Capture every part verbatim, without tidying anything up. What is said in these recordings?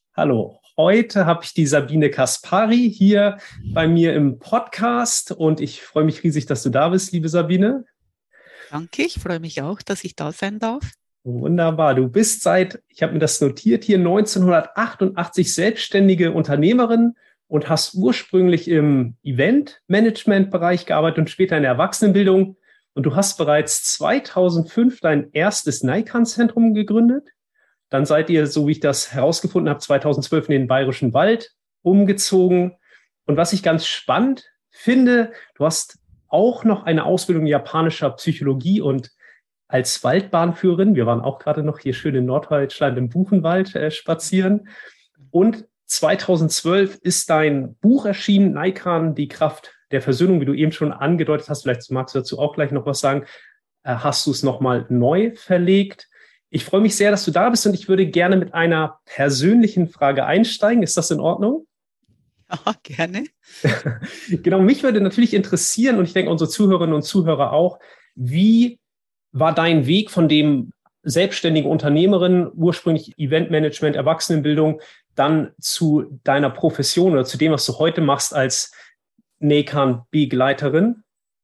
Hallo, heute habe ich die Sabine Kaspari hier bei mir im Podcast und ich freue mich riesig, dass du da bist, liebe Sabine. Danke, ich freue mich auch, dass ich da sein darf. Wunderbar, du bist seit, ich habe mir das notiert hier, neunzehnhundertachtundachtzig selbstständige Unternehmerin und hast ursprünglich im Event-Management-Bereich gearbeitet und später in der Erwachsenenbildung. Und du hast bereits zweitausendfünf dein erstes Naikan-Zentrum gegründet. Dann seid ihr, so wie ich das herausgefunden habe, zweitausendzwölf in den Bayerischen Wald umgezogen. Und was ich ganz spannend finde, du hast auch noch eine Ausbildung in japanischer Psychologie und als Waldbahnführerin. Wir waren auch gerade noch hier schön in Norddeutschland im Buchenwald äh, spazieren. Und zweitausendzwölf ist dein Buch erschienen, Naikan, die Kraft der Versöhnung, wie du eben schon angedeutet hast. Vielleicht magst du dazu auch gleich noch was sagen. Äh, hast du es nochmal neu verlegt? Ich freue mich sehr, dass du da bist und ich würde gerne mit einer persönlichen Frage einsteigen. Ist das in Ordnung? Ja, gerne. Genau, mich würde natürlich interessieren und ich denke unsere Zuhörerinnen und Zuhörer auch, wie war dein Weg von dem selbstständigen Unternehmerin, ursprünglich Eventmanagement, Erwachsenenbildung, dann zu deiner Profession oder zu dem, was du heute machst als Naikan-Begleiterin?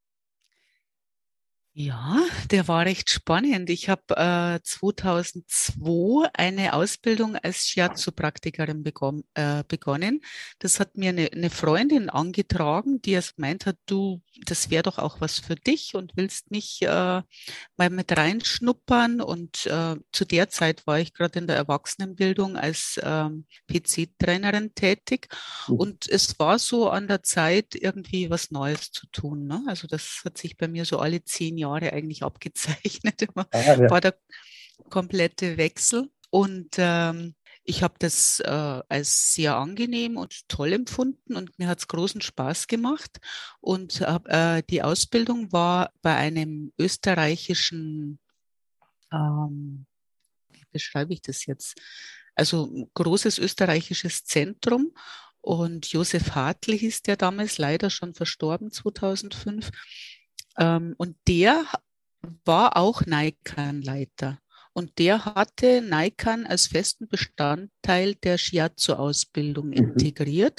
Ja, der war recht spannend. Ich habe äh, zweitausendzwei eine Ausbildung als Shiatsu-Praktikerin begon äh, begonnen. Das hat mir eine, eine Freundin angetragen, die es gemeint hat, du, das wäre doch auch was für dich und willst nicht äh, mal mit reinschnuppern. Und äh, zu der Zeit war ich gerade in der Erwachsenenbildung als ähm, P C-Trainerin tätig. Und es war so an der Zeit, irgendwie was Neues zu tun, ne? Also das hat sich bei mir so alle zehn Jahre eigentlich abgezeichnet. Immer Ah, ja. war der komplette Wechsel. Und ähm, ich habe das äh, als sehr angenehm und toll empfunden und mir hat es großen Spaß gemacht. Und hab, äh, die Ausbildung war bei einem österreichischen, ähm, wie beschreibe ich das jetzt? Also ein großes österreichisches Zentrum. Und Josef Hartl hieß der damals, leider schon verstorben, zweitausendfünf. Ähm, und der war auch Naikan-Leiter. Und der hatte Naikan als festen Bestandteil der Shiatsu-Ausbildung Mhm. integriert.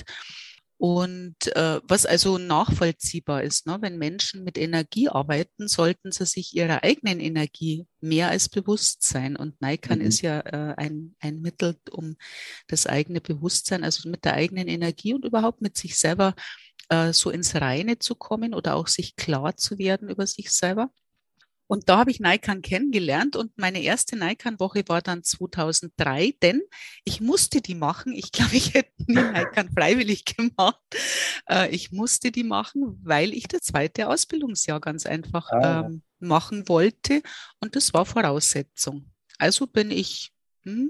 Und äh, was also nachvollziehbar ist, ne? Wenn Menschen mit Energie arbeiten, sollten sie sich ihrer eigenen Energie mehr als bewusst sein. Und Naikan Mhm. ist ja äh, ein, ein Mittel, um das eigene Bewusstsein, also mit der eigenen Energie und überhaupt mit sich selber äh, so ins Reine zu kommen oder auch sich klar zu werden über sich selber. Und da habe ich Naikan kennengelernt und meine erste Naikan-Woche war dann zweitausenddrei, denn ich musste die machen. Ich glaube, ich hätte nie Naikan freiwillig gemacht. Äh, ich musste die machen, weil ich das zweite Ausbildungsjahr ganz einfach Ah, ja. ähm, machen wollte und das war Voraussetzung. Also bin ich hm,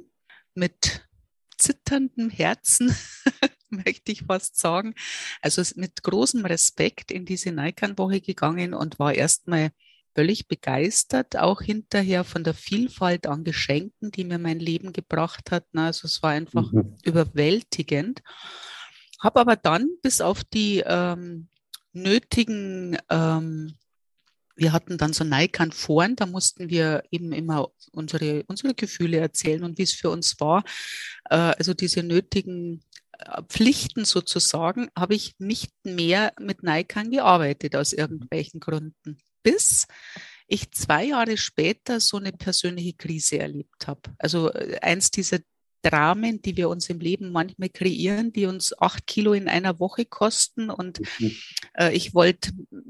mit zitterndem Herzen, möchte ich fast sagen, also mit großem Respekt in diese Naikan-Woche gegangen und war erstmal völlig begeistert, auch hinterher von der Vielfalt an Geschenken, die mir mein Leben gebracht hat. Na, also es war einfach Mhm. überwältigend. Habe aber dann bis auf die ähm, nötigen, ähm, wir hatten dann so Naikan-Foren, da mussten wir eben immer unsere, unsere Gefühle erzählen und wie es für uns war. Äh, also diese nötigen äh, Pflichten sozusagen, habe ich nicht mehr mit Naikan gearbeitet aus irgendwelchen Gründen. Bis ich zwei Jahre später so eine persönliche Krise erlebt habe. Also äh, eins dieser Dramen, die wir uns im Leben manchmal kreieren, die uns acht Kilo in einer Woche kosten. Und Mhm. äh, ich wollte,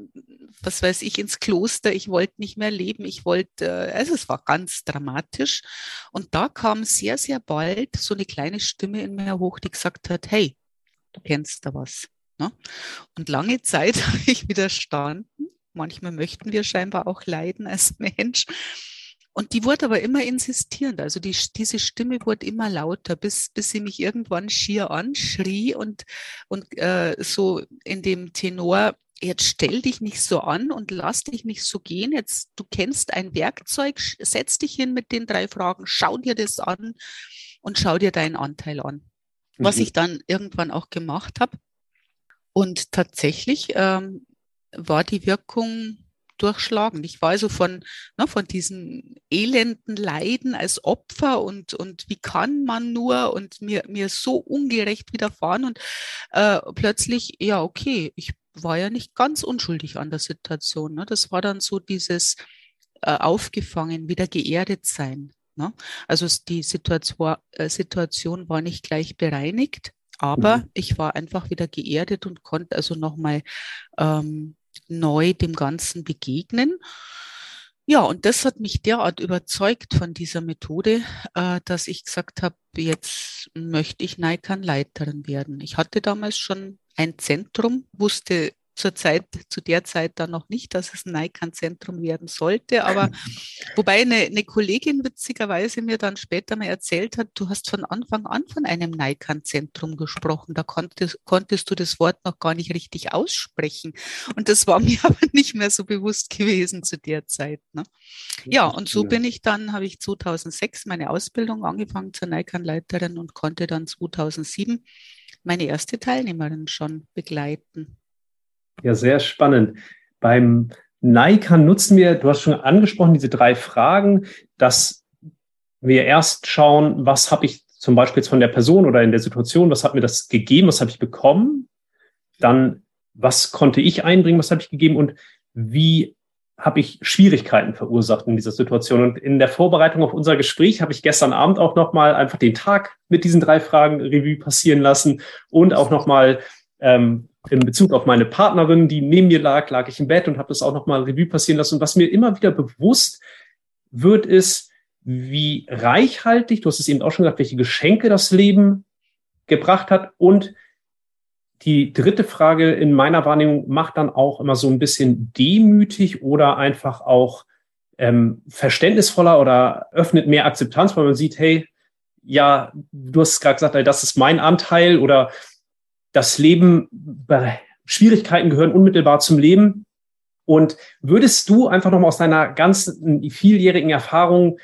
was weiß ich, ins Kloster, ich wollte nicht mehr leben, ich wollte, äh, also es war ganz dramatisch. Und da kam sehr, sehr bald so eine kleine Stimme in mir hoch, die gesagt hat, hey, du kennst da was. Ne? Und lange Zeit habe ich widerstanden. Manchmal möchten wir scheinbar auch leiden als Mensch. Und die wurde aber immer insistierend. Also die, diese Stimme wurde immer lauter, bis, bis sie mich irgendwann schier anschrie und, und äh, so in dem Tenor, jetzt stell dich nicht so an und lass dich nicht so gehen. Jetzt, du kennst ein Werkzeug, setz dich hin mit den drei Fragen, schau dir das an und schau dir deinen Anteil an. Was Mhm. ich dann irgendwann auch gemacht habe. Und tatsächlich ähm, war die Wirkung durchschlagen. Ich war also von, ne, von diesen elenden Leiden als Opfer und, und wie kann man nur und mir, mir so ungerecht widerfahren und äh, plötzlich, ja, okay, ich war ja nicht ganz unschuldig an der Situation. Ne? Das war dann so dieses äh, aufgefangen, wieder geerdet sein. Ne? Also die Situation, äh, Situation war nicht gleich bereinigt, aber Mhm. ich war einfach wieder geerdet und konnte also nochmal ähm, neu dem Ganzen begegnen. Ja, und das hat mich derart überzeugt von dieser Methode, äh, dass ich gesagt habe, jetzt möchte ich Naikan-Leiterin werden. Ich hatte damals schon ein Zentrum, wusste zur Zeit, zu der Zeit dann noch nicht, dass es ein Naikan-Zentrum werden sollte, aber wobei eine, eine Kollegin witzigerweise mir dann später mal erzählt hat, du hast von Anfang an von einem Naikan-Zentrum gesprochen, da konntest, konntest du das Wort noch gar nicht richtig aussprechen. Und das war mir aber nicht mehr so bewusst gewesen zu der Zeit. Ne? Ja, und so bin ich dann, habe ich zweitausendsechs meine Ausbildung angefangen zur Naikan-Leiterin und konnte dann zweitausendsieben meine erste Teilnehmerin schon begleiten. Ja, sehr spannend. Beim Naikan nutzen wir, du hast schon angesprochen, diese drei Fragen, dass wir erst schauen, was habe ich zum Beispiel jetzt von der Person oder in der Situation, was hat mir das gegeben, was habe ich bekommen, dann was konnte ich einbringen, was habe ich gegeben und wie habe ich Schwierigkeiten verursacht in dieser Situation. Und in der Vorbereitung auf unser Gespräch habe ich gestern Abend auch nochmal einfach den Tag mit diesen drei Fragen Revue passieren lassen und auch nochmal ähm, in Bezug auf meine Partnerin, die neben mir lag, lag ich im Bett und habe das auch nochmal Revue passieren lassen. Und was mir immer wieder bewusst wird, ist, wie reichhaltig, du hast es eben auch schon gesagt, welche Geschenke das Leben gebracht hat. Und die dritte Frage in meiner Wahrnehmung macht dann auch immer so ein bisschen demütig oder einfach auch ähm, verständnisvoller oder öffnet mehr Akzeptanz, weil man sieht, hey, ja, du hast gerade gesagt, ey, das ist mein Anteil oder das Leben, Schwierigkeiten gehören unmittelbar zum Leben. Und würdest du einfach nochmal aus deiner ganzen vieljährigen Erfahrung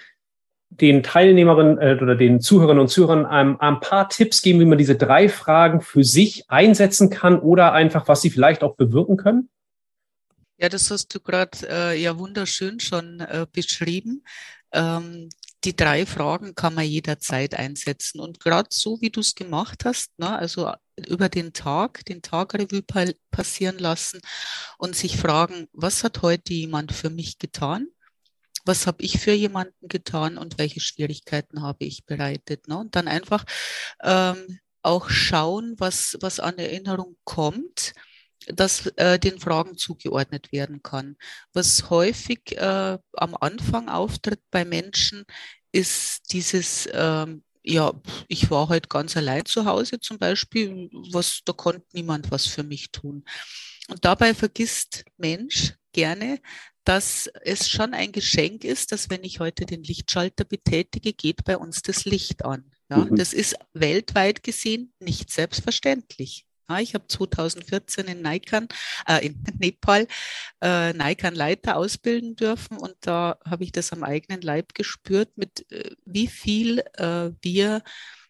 den Teilnehmerinnen äh, oder den Zuhörerinnen und Zuhörern ein, ein paar Tipps geben, wie man diese drei Fragen für sich einsetzen kann oder einfach, was sie vielleicht auch bewirken können? Ja, das hast du gerade äh, ja wunderschön schon äh, beschrieben. Ähm, die drei Fragen kann man jederzeit einsetzen. Und gerade so, wie du es gemacht hast, ne, also über den Tag, den Tag Revue passieren lassen und sich fragen, was hat heute jemand für mich getan? Was habe ich für jemanden getan und welche Schwierigkeiten habe ich bereitet? Ne? Und dann einfach ähm, auch schauen, was, was an Erinnerung kommt, das äh, den Fragen zugeordnet werden kann. Was häufig äh, am Anfang auftritt bei Menschen, ist dieses, ähm, ja, ich war heute ganz allein zu Hause zum Beispiel, was, da konnte niemand was für mich tun. Und dabei vergisst Mensch gerne, dass es schon ein Geschenk ist, dass wenn ich heute den Lichtschalter betätige, geht bei uns das Licht an. Ja, Mhm. das ist weltweit gesehen nicht selbstverständlich. Ja, ich habe zweitausendvierzehn in Naikan, äh, in Nepal, äh, Naikan-Leiter ausbilden dürfen und da habe ich das am eigenen Leib gespürt, mit äh, wie viel äh, wir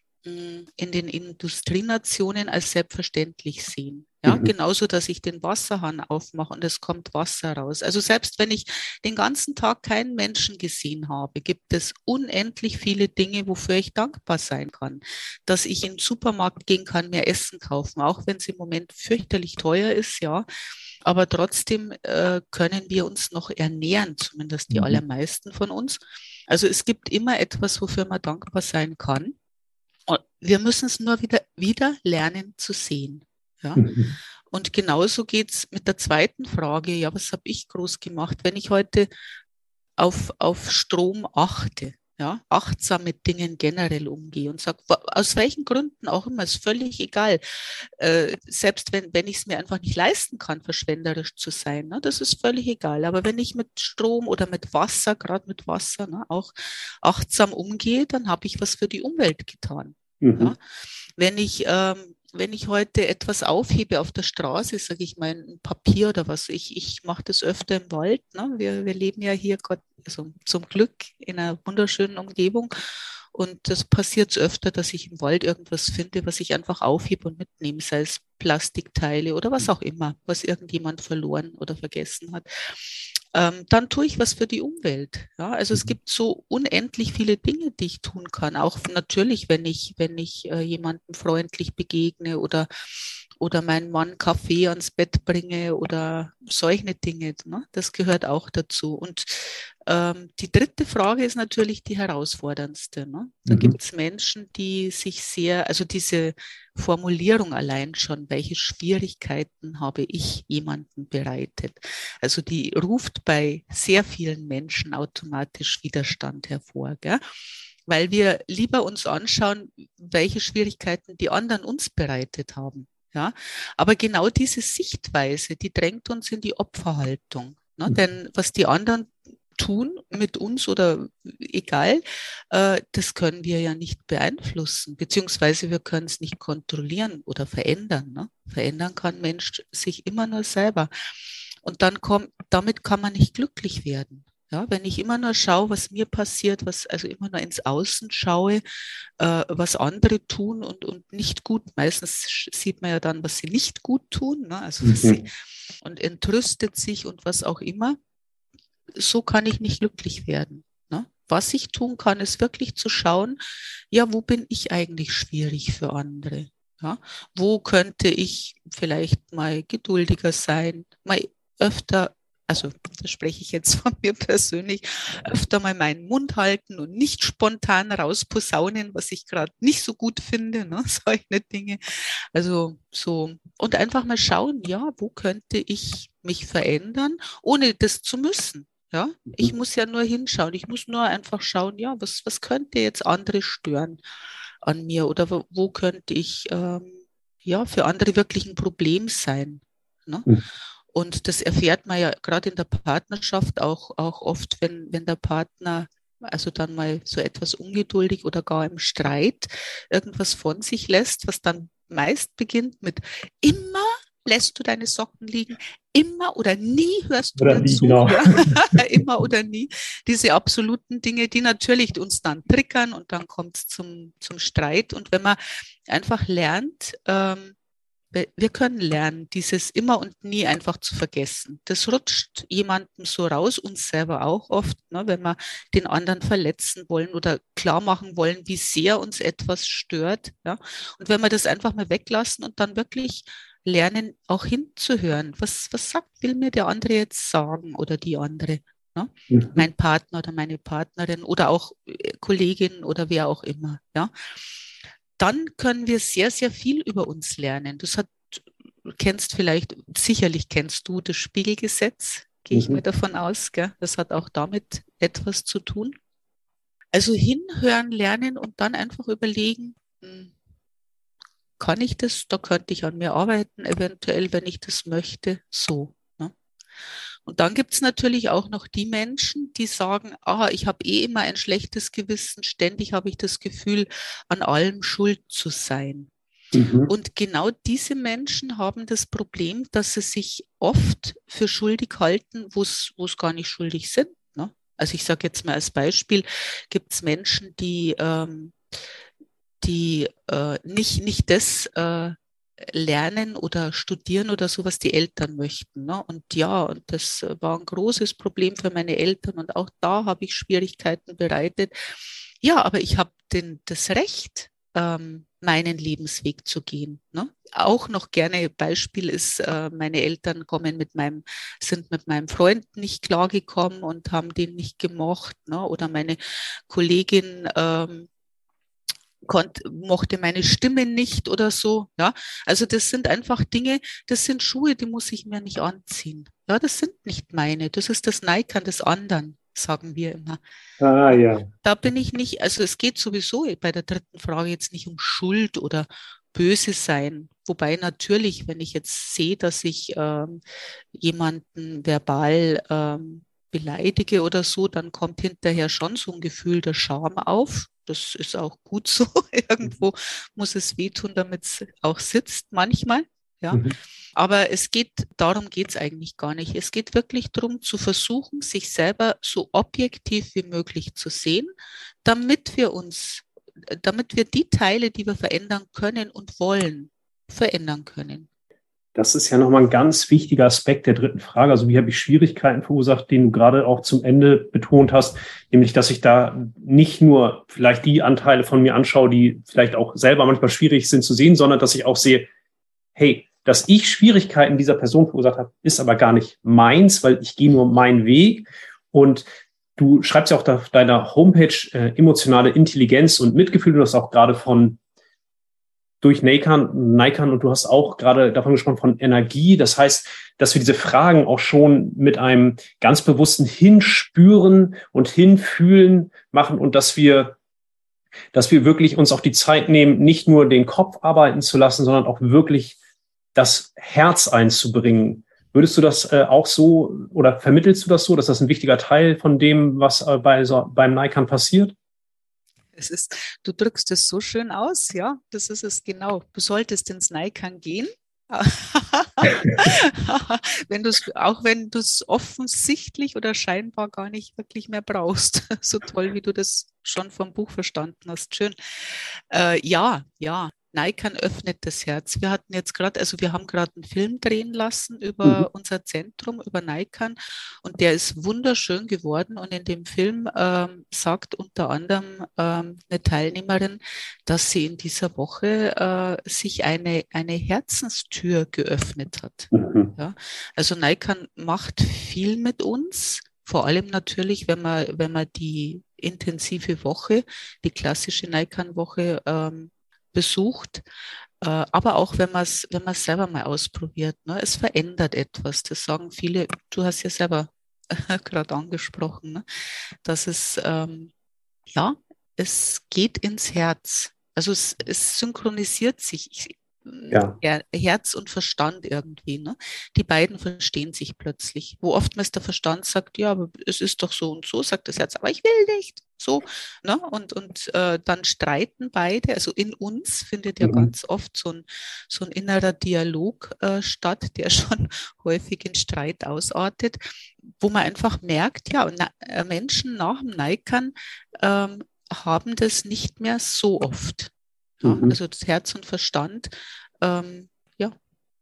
mh, in den Industrienationen als selbstverständlich sehen. Ja, Mhm. genauso, dass ich den Wasserhahn aufmache und es kommt Wasser raus. Also selbst wenn ich den ganzen Tag keinen Menschen gesehen habe, gibt es unendlich viele Dinge, wofür ich dankbar sein kann. Dass ich in den Supermarkt gehen kann, mehr Essen kaufen, auch wenn es im Moment fürchterlich teuer ist, ja. Aber trotzdem äh, können wir uns noch ernähren, zumindest die Mhm. allermeisten von uns. Also es gibt immer etwas, wofür man dankbar sein kann. Und wir müssen es nur wieder, wieder lernen zu sehen. Ja? Mhm. Und genauso geht es mit der zweiten Frage, ja, was habe ich groß gemacht, wenn ich heute auf, auf Strom achte, ja, achtsam mit Dingen generell umgehe und sage, aus welchen Gründen auch immer, ist völlig egal. Äh, selbst wenn, wenn ich es mir einfach nicht leisten kann, verschwenderisch zu sein, ne, das ist völlig egal. Aber wenn ich mit Strom oder mit Wasser, gerade mit Wasser, ne, auch achtsam umgehe, dann habe ich was für die Umwelt getan. Mhm. Ja? Wenn ich, ähm, wenn ich heute etwas aufhebe auf der Straße, sage ich mal ein Papier oder was, ich, ich mache das öfter im Wald. Ne? Wir, wir leben ja hier Gott, also zum Glück in einer wunderschönen Umgebung. Und das passiert öfter, dass ich im Wald irgendwas finde, was ich einfach aufhebe und mitnehme, sei es Plastikteile oder was auch immer, was irgendjemand verloren oder vergessen hat. ähm, dann tue ich was für die Umwelt. Ja, also es gibt so unendlich viele Dinge, die ich tun kann. Auch natürlich, wenn ich, wenn ich äh, jemandem freundlich begegne oder, oder meinen Mann Kaffee ans Bett bringe oder solche Dinge. Ne? Das gehört auch dazu. Und ähm, die dritte Frage ist natürlich die herausforderndste. Ne? Da Mhm. gibt es Menschen, die sich sehr, also diese Formulierung allein schon, welche Schwierigkeiten habe ich jemandem bereitet? Also die ruft bei sehr vielen Menschen automatisch Widerstand hervor, gell? Weil wir lieber uns anschauen, welche Schwierigkeiten die anderen uns bereitet haben. Ja, aber genau diese Sichtweise, die drängt uns in die Opferhaltung. Ne? Mhm. Denn was die anderen tun mit uns oder egal, äh, das können wir ja nicht beeinflussen, beziehungsweise wir können es nicht kontrollieren oder verändern. Ne? Verändern kann Mensch sich immer nur selber. Und dann kommt, damit kann man nicht glücklich werden. Ja, wenn ich immer nur schaue, was mir passiert, was also immer nur ins Außen schaue, äh, was andere tun und, und nicht gut. Meistens sieht man ja dann, was sie nicht gut tun, ne? Also was sie, Mhm. und entrüstet sich und was auch immer. So kann ich nicht glücklich werden. Ne? Was ich tun kann, ist wirklich zu schauen, ja, wo bin ich eigentlich schwierig für andere? Ja? Wo könnte ich vielleicht mal geduldiger sein, mal öfter, also da spreche ich jetzt von mir persönlich, öfter mal meinen Mund halten und nicht spontan rausposaunen, was ich gerade nicht so gut finde, ne? Solche Dinge. Also so, und einfach mal schauen, ja, wo könnte ich mich verändern, ohne das zu müssen. Ja, ich Mhm. muss ja nur hinschauen. Ich muss nur einfach schauen, ja, was, was könnte jetzt andere stören an mir oder wo, wo könnte ich ähm, ja für andere wirklich ein Problem sein. Ne? Mhm. Und das erfährt man ja gerade in der Partnerschaft auch, auch oft, wenn, wenn der Partner also dann mal so etwas ungeduldig oder gar im Streit irgendwas von sich lässt, was dann meist beginnt mit immer lässt du deine Socken liegen, immer oder nie hörst du Oder mir die, zu, genau. ja, immer oder nie. Diese absoluten Dinge, die natürlich uns dann triggern und dann kommt es zum, zum Streit. Und wenn man einfach lernt, ähm, wir können lernen, dieses immer und nie einfach zu vergessen. Das rutscht jemandem so raus, uns selber auch oft, ne, wenn wir den anderen verletzen wollen oder klar machen wollen, wie sehr uns etwas stört. Ja. Und wenn wir das einfach mal weglassen und dann wirklich lernen, auch hinzuhören, was, was sagt, will mir der andere jetzt sagen oder die andere? Ne? Mhm. Mein Partner oder meine Partnerin oder auch äh, Kollegin oder wer auch immer. Ja dann können wir sehr, sehr viel über uns lernen. Das hat, du kennst vielleicht, sicherlich kennst du das Spiegelgesetz, gehe ich mal Mhm. davon aus, gell? Das hat auch damit etwas zu tun. Also hinhören, lernen und dann einfach überlegen, hm, kann ich das? Da könnte ich an mir arbeiten, eventuell, wenn ich das möchte, so. Ne? Und dann gibt es natürlich auch noch die Menschen, die sagen, ah, ich habe eh immer ein schlechtes Gewissen, ständig habe ich das Gefühl, an allem schuld zu sein. Mhm. Und genau diese Menschen haben das Problem, dass sie sich oft für schuldig halten, wo es wo es gar nicht schuldig sind. Ne? Also ich sage jetzt mal als Beispiel, gibt es Menschen, die, ähm, die äh, nicht, nicht das äh, lernen oder studieren oder so, was die Eltern möchten. Ne? Und ja, und das war ein großes Problem für meine Eltern und auch da habe ich Schwierigkeiten bereitet. Ja, aber ich habe den, das Recht, ähm, meinen Lebensweg zu gehen. Ne? Auch noch gerne Beispiel ist, äh, meine Eltern kommen mit meinem, sind mit meinem Freund nicht klargekommen und haben den nicht gemocht. Ne? Oder meine Kollegin ähm, konnt, mochte meine Stimme nicht oder so. Ja, also das sind einfach Dinge, das sind Schuhe, die muss ich mir nicht anziehen. Ja, das sind nicht meine. Das ist das Neikern des anderen, sagen wir immer. Ah, Ja, ja. da bin ich nicht, also es geht sowieso bei der dritten Frage jetzt nicht um Schuld oder böse sein. Wobei natürlich, wenn ich jetzt sehe, dass ich ähm, jemanden verbal ähm, beleidige oder so, dann kommt hinterher schon so ein Gefühl der Scham auf. Das ist auch gut so. Mhm. Irgendwo muss es wehtun, damit es auch sitzt manchmal. Ja, Mhm. aber es geht, darum geht es eigentlich gar nicht. Es geht wirklich darum, zu versuchen, sich selber so objektiv wie möglich zu sehen, damit wir uns, damit wir die Teile, die wir verändern können und wollen, verändern können. Das ist ja nochmal ein ganz wichtiger Aspekt der dritten Frage. Also wie habe ich Schwierigkeiten verursacht, den du gerade auch zum Ende betont hast, nämlich dass ich da nicht nur vielleicht die Anteile von mir anschaue, die vielleicht auch selber manchmal schwierig sind zu sehen, sondern dass ich auch sehe, hey, dass ich Schwierigkeiten dieser Person verursacht habe, ist aber gar nicht meins, weil ich gehe nur meinen Weg. Und du schreibst ja auch auf deiner Homepage äh, emotionale Intelligenz und Mitgefühl. Du hast auch gerade von durch Naikan, Naikan und du hast auch gerade davon gesprochen von Energie. Das heißt, dass wir diese Fragen auch schon mit einem ganz bewussten Hinspüren und Hinfühlen machen und dass wir, dass wir wirklich uns auch die Zeit nehmen, nicht nur den Kopf arbeiten zu lassen, sondern auch wirklich das Herz einzubringen. Würdest du das äh, auch so oder vermittelst du das so, dass das ein wichtiger Teil von dem, was äh, bei so, beim Naikan passiert? Es ist, du drückst es so schön aus, ja, das ist es genau. Du solltest ins Naikan gehen, wenn du's, auch wenn du es offensichtlich oder scheinbar gar nicht wirklich mehr brauchst. So toll, wie du das schon vom Buch verstanden hast. Schön. Äh, ja, ja. Naikan öffnet das Herz. Wir hatten jetzt gerade, also wir haben gerade einen Film drehen lassen über mhm. unser Zentrum, über Naikan, und der ist wunderschön geworden. Und in dem Film ähm, sagt unter anderem ähm, eine Teilnehmerin, dass sie in dieser Woche äh, sich eine, eine Herzenstür geöffnet hat. Mhm. Ja? Also Naikan macht viel mit uns, vor allem natürlich, wenn man, wenn man die intensive Woche, die klassische Naikan-Woche ähm, besucht, äh, aber auch wenn man es wenn man es selber mal ausprobiert. Ne? Es verändert etwas. Das sagen viele, du hast ja selber gerade angesprochen, ne? Dass es, ähm, ja, es geht ins Herz. Also es, es synchronisiert sich. Ich, Ja. Herz und Verstand irgendwie, ne? Die beiden verstehen sich plötzlich. Wo oftmals der Verstand sagt, ja, aber es ist doch so und so, sagt das Herz, aber ich will nicht. So, ne? Und, und äh, dann streiten beide. Also in uns findet ja mhm. ganz oft so ein, so ein innerer Dialog äh, statt, der schon häufig in Streit ausartet, wo man einfach merkt, ja, na, Menschen nach dem Naikan ähm, haben das nicht mehr so oft. Ja, mhm. Also das Herz und Verstand ähm, ja,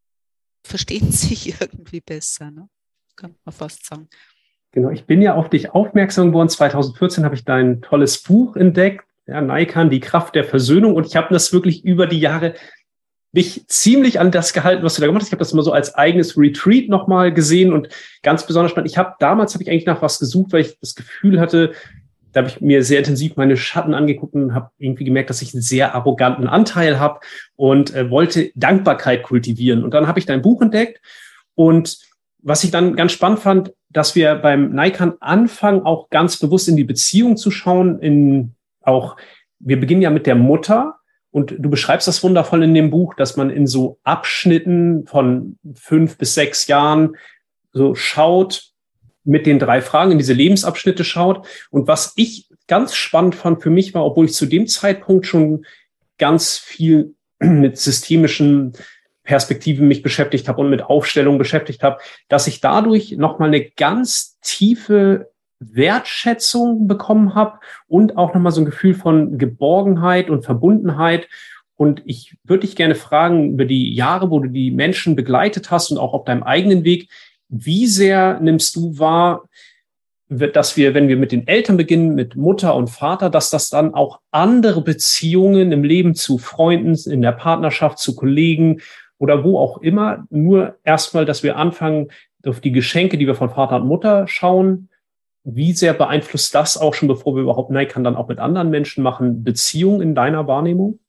verstehen sich irgendwie besser, ne? Kann man fast sagen. Genau, ich bin ja auf dich aufmerksam geworden. zwanzig vierzehn habe ich dein tolles Buch entdeckt, ja, Naikan, die Kraft der Versöhnung. Und ich habe das wirklich über die Jahre mich ziemlich an das gehalten, was du da gemacht hast. Ich habe das immer so als eigenes Retreat nochmal gesehen und ganz besonders spannend. Ich habe damals habe ich eigentlich nach was gesucht, weil ich das Gefühl hatte, da habe ich mir sehr intensiv meine Schatten angeguckt und habe irgendwie gemerkt, dass ich einen sehr arroganten Anteil habe und äh, wollte Dankbarkeit kultivieren. Und dann habe ich dein Buch entdeckt. Und was ich dann ganz spannend fand, dass wir beim Naikan anfangen, auch ganz bewusst in die Beziehung zu schauen. In auch, wir beginnen ja mit der Mutter. Und du beschreibst das wundervoll in dem Buch, dass man in so Abschnitten von fünf bis sechs Jahren so schaut, mit den drei Fragen in diese Lebensabschnitte schaut. Und was ich ganz spannend fand für mich war, obwohl ich zu dem Zeitpunkt schon ganz viel mit systemischen Perspektiven mich beschäftigt habe und mit Aufstellung beschäftigt habe, dass ich dadurch nochmal eine ganz tiefe Wertschätzung bekommen habe und auch nochmal so ein Gefühl von Geborgenheit und Verbundenheit. Und ich würde dich gerne fragen, über die Jahre, wo du die Menschen begleitet hast und auch auf deinem eigenen Weg, wie sehr nimmst du wahr, dass wir, wenn wir mit den Eltern beginnen, mit Mutter und Vater, dass das dann auch andere Beziehungen im Leben zu Freunden, in der Partnerschaft, zu Kollegen oder wo auch immer, nur erstmal, dass wir anfangen, auf die Geschenke, die wir von Vater und Mutter schauen, wie sehr beeinflusst das auch schon, bevor wir überhaupt Naikan dann auch mit anderen Menschen machen, Beziehungen in deiner Wahrnehmung?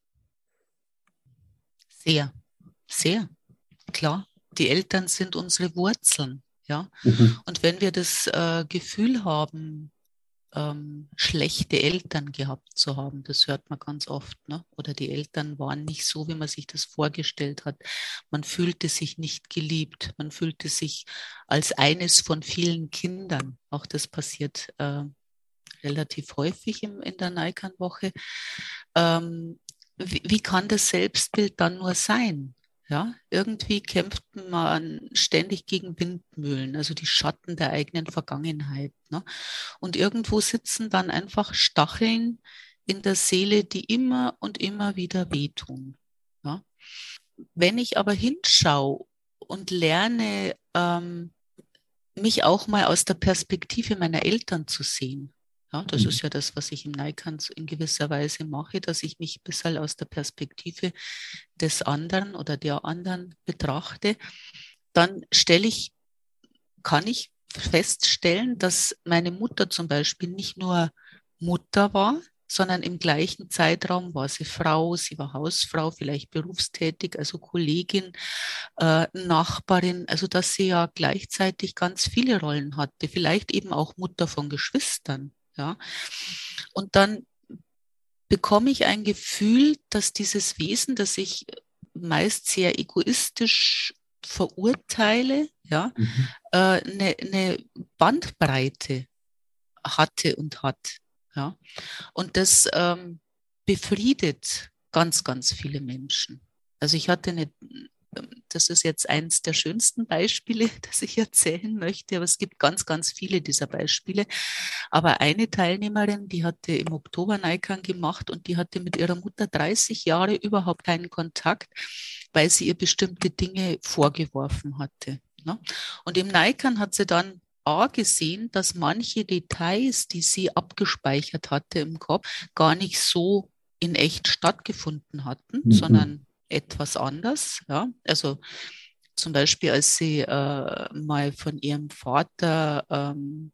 Sehr, sehr, klar. Die Eltern sind unsere Wurzeln, ja. Mhm. Und wenn wir das äh, Gefühl haben, ähm, schlechte Eltern gehabt zu haben, das hört man ganz oft, ne? Oder die Eltern waren nicht so, wie man sich das vorgestellt hat. Man fühlte sich nicht geliebt, man fühlte sich als eines von vielen Kindern. Auch das passiert äh, relativ häufig im, in der Naikan-Woche. Ähm, wie, wie kann das Selbstbild dann nur sein? Ja, irgendwie kämpft man ständig gegen Windmühlen, also die Schatten der eigenen Vergangenheit, ne? Und irgendwo sitzen dann einfach Stacheln in der Seele, die immer und immer wieder wehtun. Ja? Wenn ich aber hinschaue und lerne, ähm, mich auch mal aus der Perspektive meiner Eltern zu sehen. Ja, das mhm. ist ja das, was ich im Naikan in gewisser Weise mache, dass ich mich ein bisschen aus der Perspektive des anderen oder der anderen betrachte. Dann stelle ich, kann ich feststellen, dass meine Mutter zum Beispiel nicht nur Mutter war, sondern im gleichen Zeitraum war sie Frau, sie war Hausfrau, vielleicht berufstätig, also Kollegin, äh, Nachbarin, also dass sie ja gleichzeitig ganz viele Rollen hatte, vielleicht eben auch Mutter von Geschwistern. Ja. Und dann bekomme ich ein Gefühl, dass dieses Wesen, das ich meist sehr egoistisch verurteile, ja, mhm. äh, eine, eine Bandbreite hatte und hat. Ja. Und das ähm, befriedet ganz, ganz viele Menschen. Also ich hatte eine, das ist jetzt eins der schönsten Beispiele, das ich erzählen möchte, aber es gibt ganz, ganz viele dieser Beispiele. Aber eine Teilnehmerin, die hatte im Oktober Naikan gemacht und die hatte mit ihrer Mutter dreißig Jahre überhaupt keinen Kontakt, weil sie ihr bestimmte Dinge vorgeworfen hatte. Ne? Und im Naikan hat sie dann A gesehen, dass manche Details, die sie abgespeichert hatte im Kopf, gar nicht so in echt stattgefunden hatten, mhm. sondern etwas anders. Ja? Also zum Beispiel, als sie äh, mal von ihrem Vater ähm,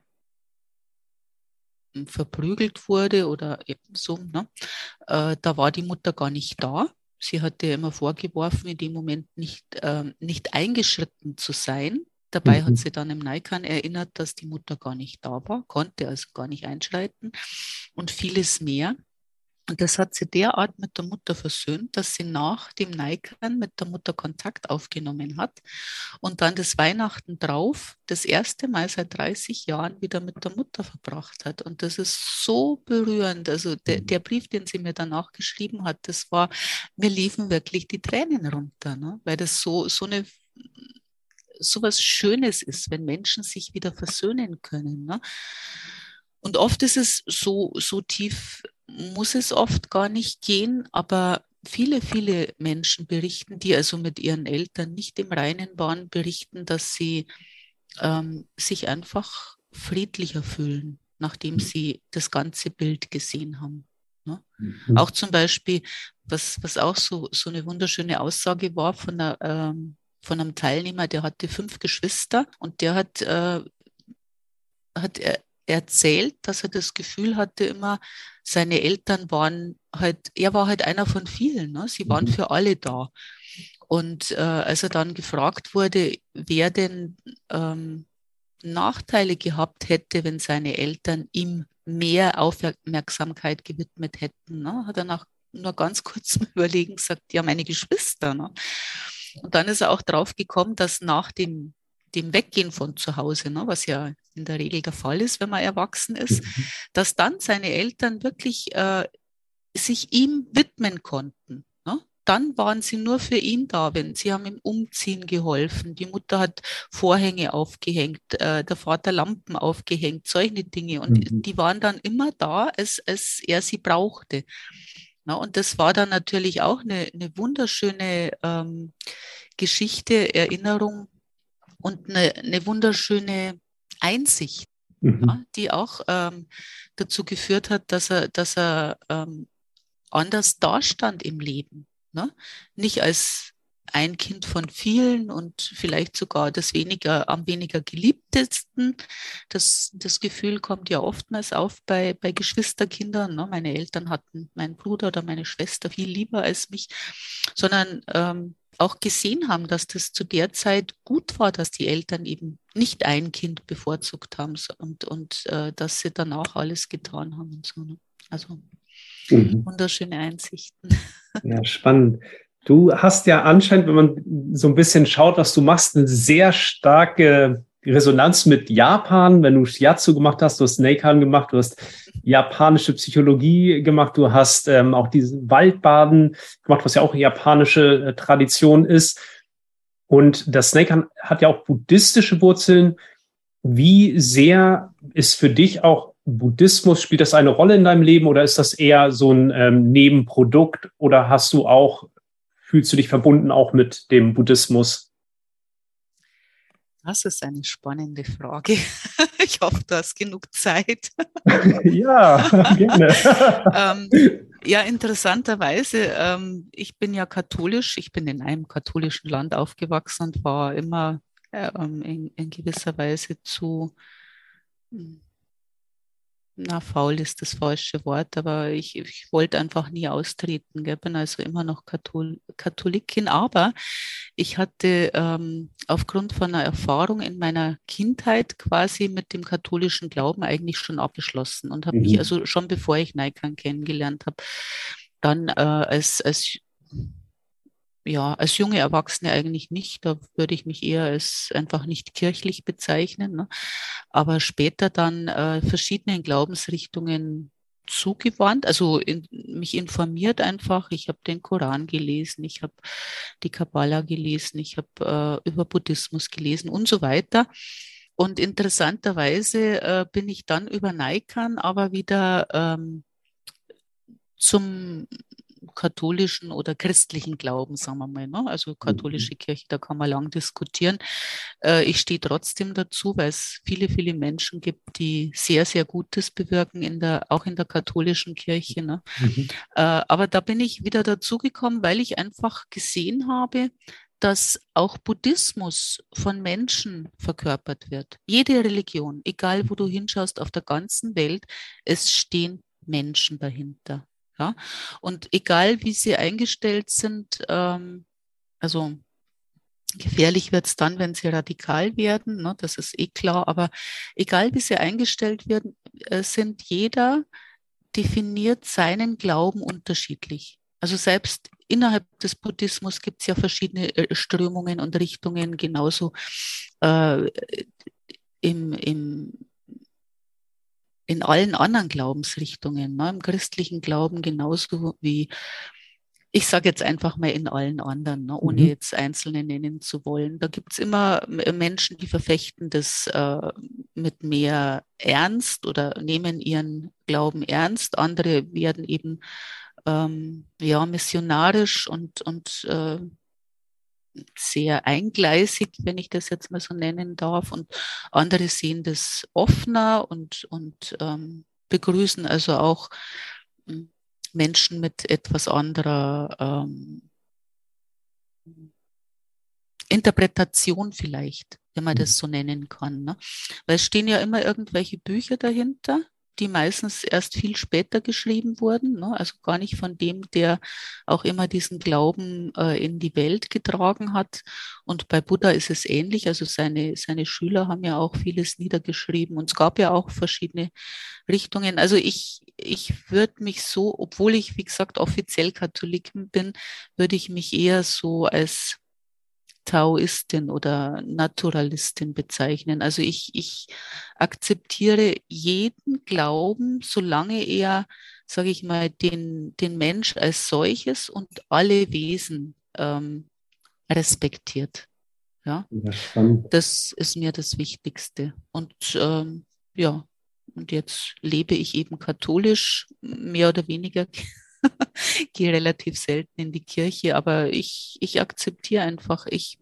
verprügelt wurde oder eben so, ne? äh, da war die Mutter gar nicht da. Sie hatte immer vorgeworfen, in dem Moment nicht, äh, nicht eingeschritten zu sein. Dabei mhm. hat sie dann im Naikan erinnert, dass die Mutter gar nicht da war, konnte also gar nicht einschreiten und vieles mehr. Und das hat sie derart mit der Mutter versöhnt, dass sie nach dem Naikan mit der Mutter Kontakt aufgenommen hat und dann das Weihnachten drauf das erste Mal seit dreißig Jahren wieder mit der Mutter verbracht hat. Und das ist so berührend. Also der, der Brief, den sie mir danach geschrieben hat, das war, mir liefen wirklich die Tränen runter, ne? Weil das so, so eine so was Schönes ist, wenn Menschen sich wieder versöhnen können. Ne? Und oft ist es so, so tief, muss es oft gar nicht gehen, aber viele, viele Menschen berichten, die also mit ihren Eltern nicht im Reinen waren, berichten, dass sie ähm, sich einfach friedlicher fühlen, nachdem sie das ganze Bild gesehen haben. Ne? Mhm. Auch zum Beispiel, was, was auch so, so eine wunderschöne Aussage war von der ähm, von einem Teilnehmer, der hatte fünf Geschwister und der hat, äh, hat er erzählt, dass er das Gefühl hatte immer, seine Eltern waren halt, er war halt einer von vielen, ne? Sie waren mhm. für alle da. Und äh, als er dann gefragt wurde, wer denn ähm, Nachteile gehabt hätte, wenn seine Eltern ihm mehr Aufmerksamkeit gewidmet hätten, ne? Hat er nach nur ganz kurzem Überlegen gesagt, ja, meine Geschwister, ne? Und dann ist er auch drauf gekommen, dass nach dem, dem Weggehen von zu Hause, ne, was ja in der Regel der Fall ist, wenn man erwachsen ist, mhm. dass dann seine Eltern wirklich äh, sich ihm widmen konnten. Ne? Dann waren sie nur für ihn da, wenn sie haben ihm umziehen geholfen. Die Mutter hat Vorhänge aufgehängt, äh, der Vater Lampen aufgehängt, solche Dinge. Und mhm. die waren dann immer da, als, als er sie brauchte. Na, und das war dann natürlich auch eine, eine wunderschöne ähm, Geschichte, Erinnerung und eine, eine wunderschöne Einsicht, mhm. ja, die auch ähm, dazu geführt hat, dass er, dass er ähm, anders dastand im Leben. Ne? Nicht als ein Kind von vielen und vielleicht sogar das weniger, am weniger geliebtesten. Das, das Gefühl kommt ja oftmals auf bei, bei Geschwisterkindern. Ne? Meine Eltern hatten meinen Bruder oder meine Schwester viel lieber als mich, sondern ähm, auch gesehen haben, dass das zu der Zeit gut war, dass die Eltern eben nicht ein Kind bevorzugt haben und, und äh, dass sie danach alles getan haben und so. Ne? Also mhm. wunderschöne Einsichten. Ja, spannend. Du hast ja anscheinend, wenn man so ein bisschen schaut, was du machst, eine sehr starke Resonanz mit Japan. Wenn du Shiatsu gemacht hast, du hast Naikan gemacht, du hast japanische Psychologie gemacht, du hast ähm, auch diesen Waldbaden gemacht, was ja auch eine japanische äh, Tradition ist. Und das Naikan hat ja auch buddhistische Wurzeln. Wie sehr ist für dich auch Buddhismus, spielt das eine Rolle in deinem Leben oder ist das eher so ein ähm, Nebenprodukt oder hast du auch Fühlst du dich verbunden auch mit dem Buddhismus? Das ist eine spannende Frage. Ich hoffe, du hast genug Zeit. Ja, gerne. ähm, ja, interessanterweise, ähm, ich bin ja katholisch. Ich bin in einem katholischen Land aufgewachsen und war immer ähm, in, in gewisser Weise zu, na, faul ist das falsche Wort, aber ich, ich wollte einfach nie austreten. Gell? Bin also immer noch Kathol Katholikin, aber ich hatte ähm, aufgrund von einer Erfahrung in meiner Kindheit quasi mit dem katholischen Glauben eigentlich schon abgeschlossen und habe mich Mhm. also schon bevor ich Neikan kennengelernt habe, dann äh, als, als ja, als junge Erwachsene eigentlich nicht. Da würde ich mich eher als einfach nicht kirchlich bezeichnen. Ne? Aber später dann äh, verschiedenen Glaubensrichtungen zugewandt, also in, mich informiert einfach. Ich habe den Koran gelesen, ich habe die Kabbala gelesen, ich habe äh, über Buddhismus gelesen und so weiter. Und interessanterweise äh, bin ich dann über Neikan aber wieder ähm, zum katholischen oder christlichen Glauben, sagen wir mal. Ne? Also katholische Kirche, da kann man lang diskutieren. Äh, ich stehe trotzdem dazu, weil es viele, viele Menschen gibt, die sehr, sehr Gutes bewirken, in der, auch in der katholischen Kirche. Ne? Mhm. Äh, aber da bin ich wieder dazugekommen, weil ich einfach gesehen habe, dass auch Buddhismus von Menschen verkörpert wird. Jede Religion, egal wo du hinschaust auf der ganzen Welt, es stehen Menschen dahinter. Ja? Und egal wie sie eingestellt sind, ähm, also gefährlich wird es dann, wenn sie radikal werden, ne? Das ist eh klar, aber egal wie sie eingestellt werden, äh, sind, jeder definiert seinen Glauben unterschiedlich. Also selbst innerhalb des Buddhismus gibt es ja verschiedene äh, Strömungen und Richtungen, genauso äh, im, im in allen anderen Glaubensrichtungen, ne? Im christlichen Glauben genauso wie, ich sage jetzt einfach mal in allen anderen, ne? Ohne Mhm. jetzt Einzelne nennen zu wollen. Da gibt es immer Menschen, die verfechten das äh, mit mehr Ernst oder nehmen ihren Glauben ernst. Andere werden eben ähm, ja, missionarisch und, und äh, sehr eingleisig, wenn ich das jetzt mal so nennen darf. Und andere sehen das offener und, und ähm, begrüßen also auch ähm, Menschen mit etwas anderer ähm, Interpretation vielleicht, wenn man das so nennen kann. Ne? Weil es stehen ja immer irgendwelche Bücher dahinter, die meistens erst viel später geschrieben wurden, ne? Also gar nicht von dem, der auch immer diesen Glauben äh, in die Welt getragen hat. Und bei Buddha ist es ähnlich. Also seine, seine Schüler haben ja auch vieles niedergeschrieben und es gab ja auch verschiedene Richtungen. Also ich, ich würde mich so, obwohl ich, wie gesagt, offiziell Katholikin bin, würde ich mich eher so als Taoistin oder Naturalistin bezeichnen. Also ich, ich akzeptiere jeden Glauben, solange er, sage ich mal, den, den Mensch als solches und alle Wesen ähm, respektiert. Ja, Ja, spannend. das ist mir das Wichtigste. Und ähm, ja, und jetzt lebe ich eben katholisch, mehr oder weniger. Gehe relativ selten in die Kirche, aber ich, ich akzeptiere einfach, ich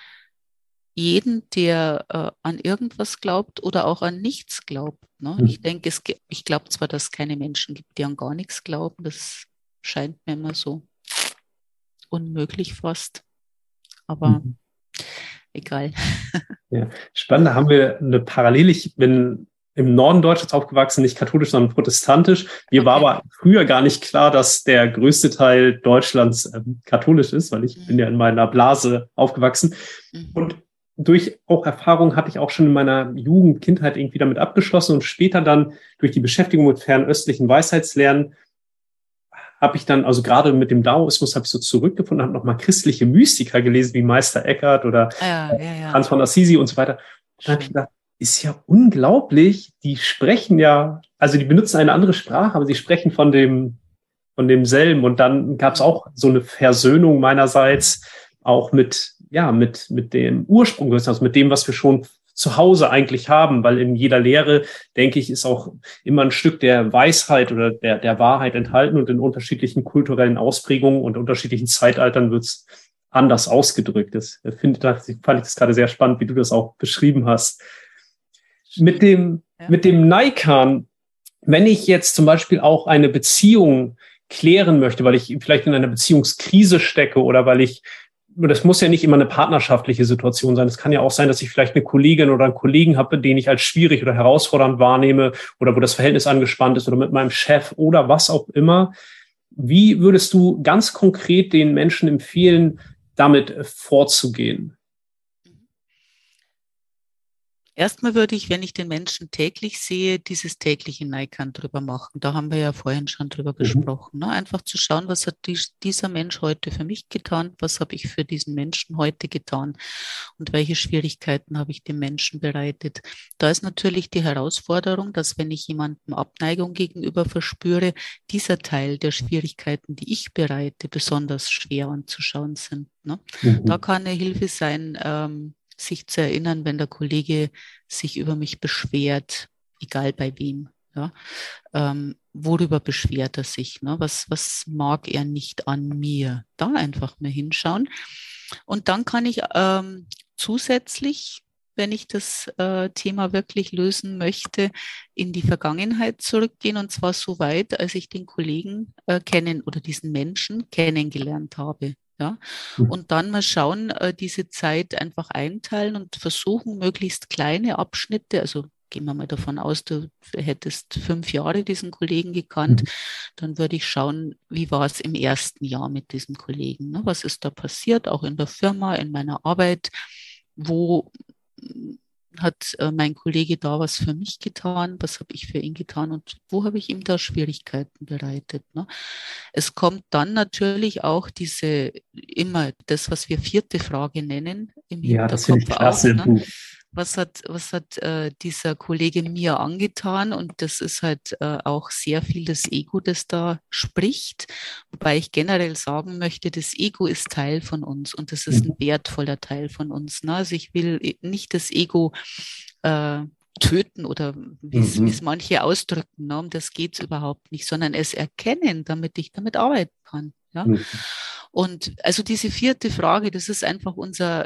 jeden, der äh, an irgendwas glaubt oder auch an nichts glaubt. Ne? Ich Mhm. denke, es, ge- ich glaube zwar, dass es keine Menschen gibt, die an gar nichts glauben. Das scheint mir immer so unmöglich fast. Aber Mhm. egal. Ja, spannend, da haben wir eine Parallele. Ich bin im Norden Deutschlands aufgewachsen, nicht katholisch, sondern protestantisch. Mir war Okay. aber früher gar nicht klar, dass der größte Teil Deutschlands ähm, katholisch ist, weil ich bin ja Mhm. in meiner Blase aufgewachsen. Mhm. Und durch auch Erfahrungen hatte ich auch schon in meiner Jugend, Kindheit irgendwie damit abgeschlossen und später dann durch die Beschäftigung mit fernöstlichen Weisheitslernen habe ich dann, also gerade mit dem Daoismus habe ich so zurückgefunden, habe nochmal christliche Mystiker gelesen, wie Meister Eckhart oder Ja, ja, ja. Franz von Assisi und so weiter. Und dann habe ich Schön. gedacht, ist ja unglaublich, die sprechen ja, also die benutzen eine andere Sprache, aber sie sprechen von dem, von demselben. Und dann gab es Mhm. auch so eine Versöhnung meinerseits auch mit, ja, mit, mit dem Ursprung, also mit dem, was wir schon zu Hause eigentlich haben, weil in jeder Lehre, denke ich, ist auch immer ein Stück der Weisheit oder der, der Wahrheit enthalten und in unterschiedlichen kulturellen Ausprägungen und unterschiedlichen Zeitaltern wird es anders ausgedrückt. Das finde, da fand ich das gerade sehr spannend, wie du das auch beschrieben hast. Mit dem, ja. mit dem Naikan, wenn ich jetzt zum Beispiel auch eine Beziehung klären möchte, weil ich vielleicht in einer Beziehungskrise stecke oder weil ich, das muss ja nicht immer eine partnerschaftliche Situation sein. Es kann ja auch sein, dass ich vielleicht eine Kollegin oder einen Kollegen habe, den ich als schwierig oder herausfordernd wahrnehme oder wo das Verhältnis angespannt ist oder mit meinem Chef oder was auch immer. Wie würdest du ganz konkret den Menschen empfehlen, damit vorzugehen? Erstmal würde ich, wenn ich den Menschen täglich sehe, dieses tägliche Naikan drüber machen. Da haben wir ja vorhin schon drüber mhm. gesprochen. Ne? Einfach zu schauen, was hat dies, dieser Mensch heute für mich getan, was habe ich für diesen Menschen heute getan und welche Schwierigkeiten habe ich dem Menschen bereitet. Da ist natürlich die Herausforderung, dass wenn ich jemandem Abneigung gegenüber verspüre, dieser Teil der Schwierigkeiten, die ich bereite, besonders schwer anzuschauen sind. Ne? Mhm. Da kann eine Hilfe sein, ähm, sich zu erinnern, wenn der Kollege sich über mich beschwert, egal bei wem. Ja, ähm, worüber beschwert er sich? Ne? Was, was mag er nicht an mir? Da einfach mal hinschauen. Und dann kann ich ähm, zusätzlich, wenn ich das äh, Thema wirklich lösen möchte, in die Vergangenheit zurückgehen, und zwar so weit, als ich den Kollegen äh, kennen oder diesen Menschen kennengelernt habe. Ja, und dann mal schauen, äh, diese Zeit einfach einteilen und versuchen, möglichst kleine Abschnitte, also gehen wir mal davon aus, du hättest fünf Jahre diesen Kollegen gekannt, mhm. dann würde ich schauen, wie war es im ersten Jahr mit diesem Kollegen? Ne? Was ist da passiert, auch in der Firma, in meiner Arbeit? Wo hat äh, mein Kollege da was für mich getan? Was habe ich für ihn getan? Und wo habe ich ihm da Schwierigkeiten bereitet? Ne? Es kommt dann natürlich auch diese, immer das, was wir vierte Frage nennen, im ja, Hinterkopf das auch. Ne? Was hat, was hat äh, dieser Kollege mir angetan? Und das ist halt äh, auch sehr viel das Ego, das da spricht. Wobei ich generell sagen möchte, das Ego ist Teil von uns und das ist ein wertvoller Teil von uns. Ne? Also ich will nicht das Ego äh, töten oder wie es mhm. manche ausdrücken. Ne? Um das geht es überhaupt nicht, sondern es erkennen, damit ich damit arbeiten kann. Ja? Mhm. Und also diese vierte Frage, das ist einfach unser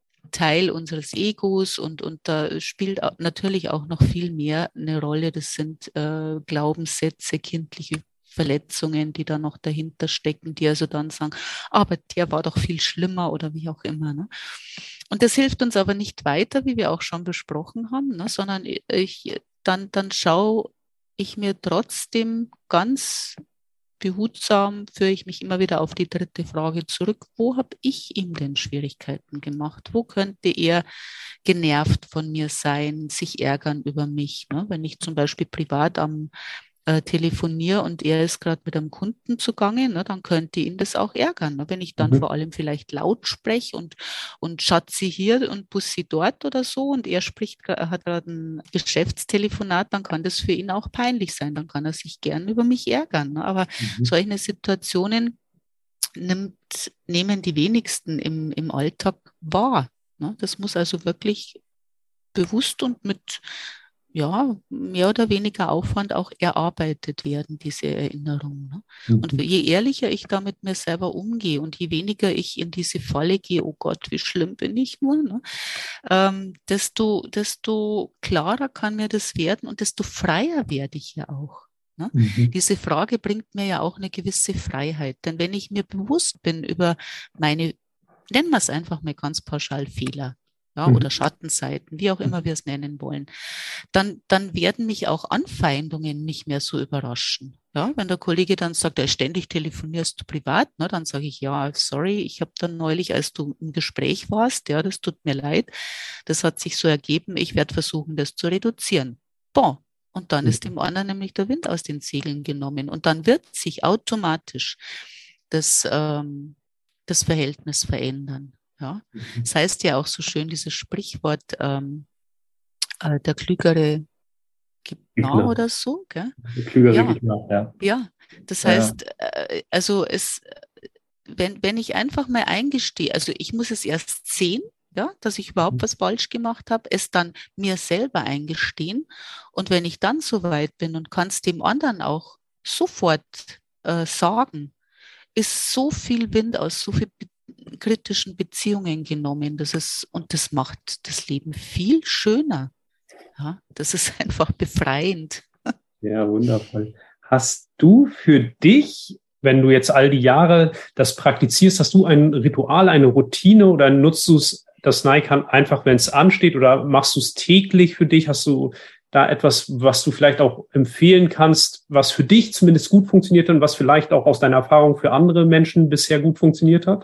Teil unseres Egos und, und da spielt natürlich auch noch viel mehr eine Rolle. Das sind äh, Glaubenssätze, kindliche Verletzungen, die da noch dahinter stecken, die also dann sagen, aber der war doch viel schlimmer oder wie auch immer. Ne? Und das hilft uns aber nicht weiter, wie wir auch schon besprochen haben, ne? Sondern ich, dann, dann schaue ich mir trotzdem ganz behutsam, führe ich mich immer wieder auf die dritte Frage zurück. Wo habe ich ihm denn Schwierigkeiten gemacht? Wo könnte er genervt von mir sein, sich ärgern über mich? Ne? Wenn ich zum Beispiel privat am äh, telefoniere und er ist gerade mit einem Kunden zugange, ne, dann könnte ihn das auch ärgern. Ne? Wenn ich dann mhm. vor allem vielleicht laut spreche und, und Schatzi hier und Bussi dort oder so und er spricht, hat gerade ein Geschäftstelefonat, dann kann das für ihn auch peinlich sein. Dann kann er sich gern über mich ärgern. Ne? Aber mhm. solche Situationen nimmt, nehmen die wenigsten im, im Alltag wahr. Ne? Das muss also wirklich bewusst und mit ja, mehr oder weniger Aufwand auch erarbeitet werden, diese Erinnerung. Ne? Mhm. Und je ehrlicher ich da mit mir selber umgehe und je weniger ich in diese Falle gehe, oh Gott, wie schlimm bin ich nur, ne? ähm, desto, desto klarer kann mir das werden und desto freier werde ich ja auch. Ne? Mhm. Diese Frage bringt mir ja auch eine gewisse Freiheit, denn wenn ich mir bewusst bin über meine, nennen wir es einfach mal ganz pauschal Fehler, ja, oder Schattenseiten, wie auch immer wir es nennen wollen, dann, dann werden mich auch Anfeindungen nicht mehr so überraschen. Ja, wenn der Kollege dann sagt, ja, ständig telefonierst du privat, ne, dann sage ich, ja, sorry, ich habe dann neulich, als du im Gespräch warst, ja, das tut mir leid, das hat sich so ergeben, ich werde versuchen, das zu reduzieren. Bon. Und dann ist dem anderen nämlich der Wind aus den Segeln genommen. Und dann wird sich automatisch das, ähm, das Verhältnis verändern. Ja, das heißt ja auch so schön, dieses Sprichwort, ähm, äh, der Klügere gibt nach oder so, gell? Der Klügere ja. gibt nach, ja. Ja, das heißt, äh, also es, wenn, wenn ich einfach mal eingestehe, also ich muss es erst sehen, ja, dass ich überhaupt was falsch gemacht habe, es dann mir selber eingestehen und wenn ich dann so weit bin und kann es dem anderen auch sofort äh, sagen, ist so viel Wind aus, so viel kritischen Beziehungen genommen. Das ist, und das macht das Leben viel schöner. Ja, das ist einfach befreiend. Ja, wundervoll. Hast du für dich, wenn du jetzt all die Jahre das praktizierst, hast du ein Ritual, eine Routine oder nutzt du es, das Naikan einfach, wenn es ansteht, oder machst du es täglich für dich? Hast du da etwas, was du vielleicht auch empfehlen kannst, was für dich zumindest gut funktioniert und was vielleicht auch aus deiner Erfahrung für andere Menschen bisher gut funktioniert hat?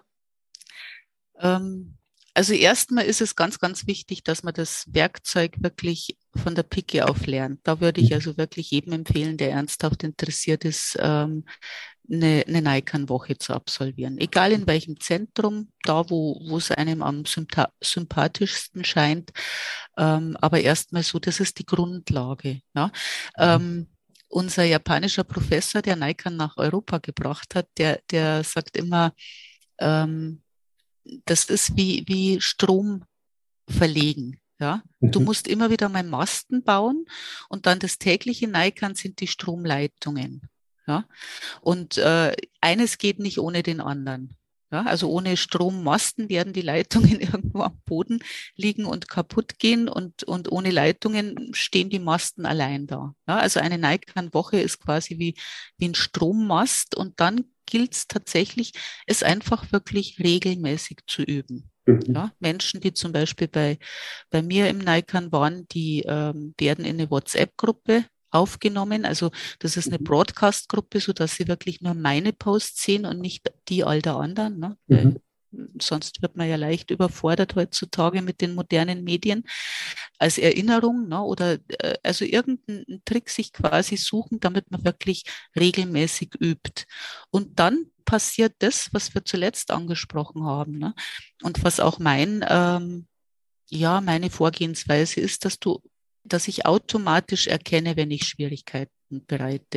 Ähm, also erstmal ist es ganz, ganz wichtig, dass man das Werkzeug wirklich von der Pike auf lernt. Da würde ich also wirklich jedem empfehlen, der ernsthaft interessiert ist, ähm, eine, eine Naikan-Woche zu absolvieren. Egal in welchem Zentrum, da wo, wo es einem am sympatha- sympathischsten scheint. Ähm, aber erstmal so, das ist die Grundlage. Ja? Ähm, unser japanischer Professor, der Naikan nach Europa gebracht hat, der, der sagt immer, ähm, das ist wie, wie Strom verlegen. Ja, du Mhm. musst immer wieder mal Masten bauen und dann das tägliche Naikan sind die Stromleitungen. Ja, und äh, eines geht nicht ohne den anderen. Ja, also ohne Strommasten werden die Leitungen irgendwo am Boden liegen und kaputt gehen und, und ohne Leitungen stehen die Masten allein da. Ja, also eine Naikan-Woche ist quasi wie, wie ein Strommast und dann gilt es tatsächlich, es einfach wirklich regelmäßig zu üben. Mhm. Ja, Menschen, die zum Beispiel bei, bei mir im Naikan waren, die ähm, werden in eine WhatsApp-Gruppe aufgenommen. Also das ist eine Broadcast-Gruppe, sodass sie wirklich nur meine Posts sehen und nicht die all der anderen. Ne? Mhm. Weil sonst wird man ja leicht überfordert heutzutage mit den modernen Medien. Als Erinnerung, ne? Oder äh, also irgendeinen Trick sich quasi suchen, damit man wirklich regelmäßig übt. Und dann passiert das, was wir zuletzt angesprochen haben, ne? Und was auch mein, ähm, ja, meine Vorgehensweise ist, dass du, dass ich automatisch erkenne, wenn ich Schwierigkeiten bereite.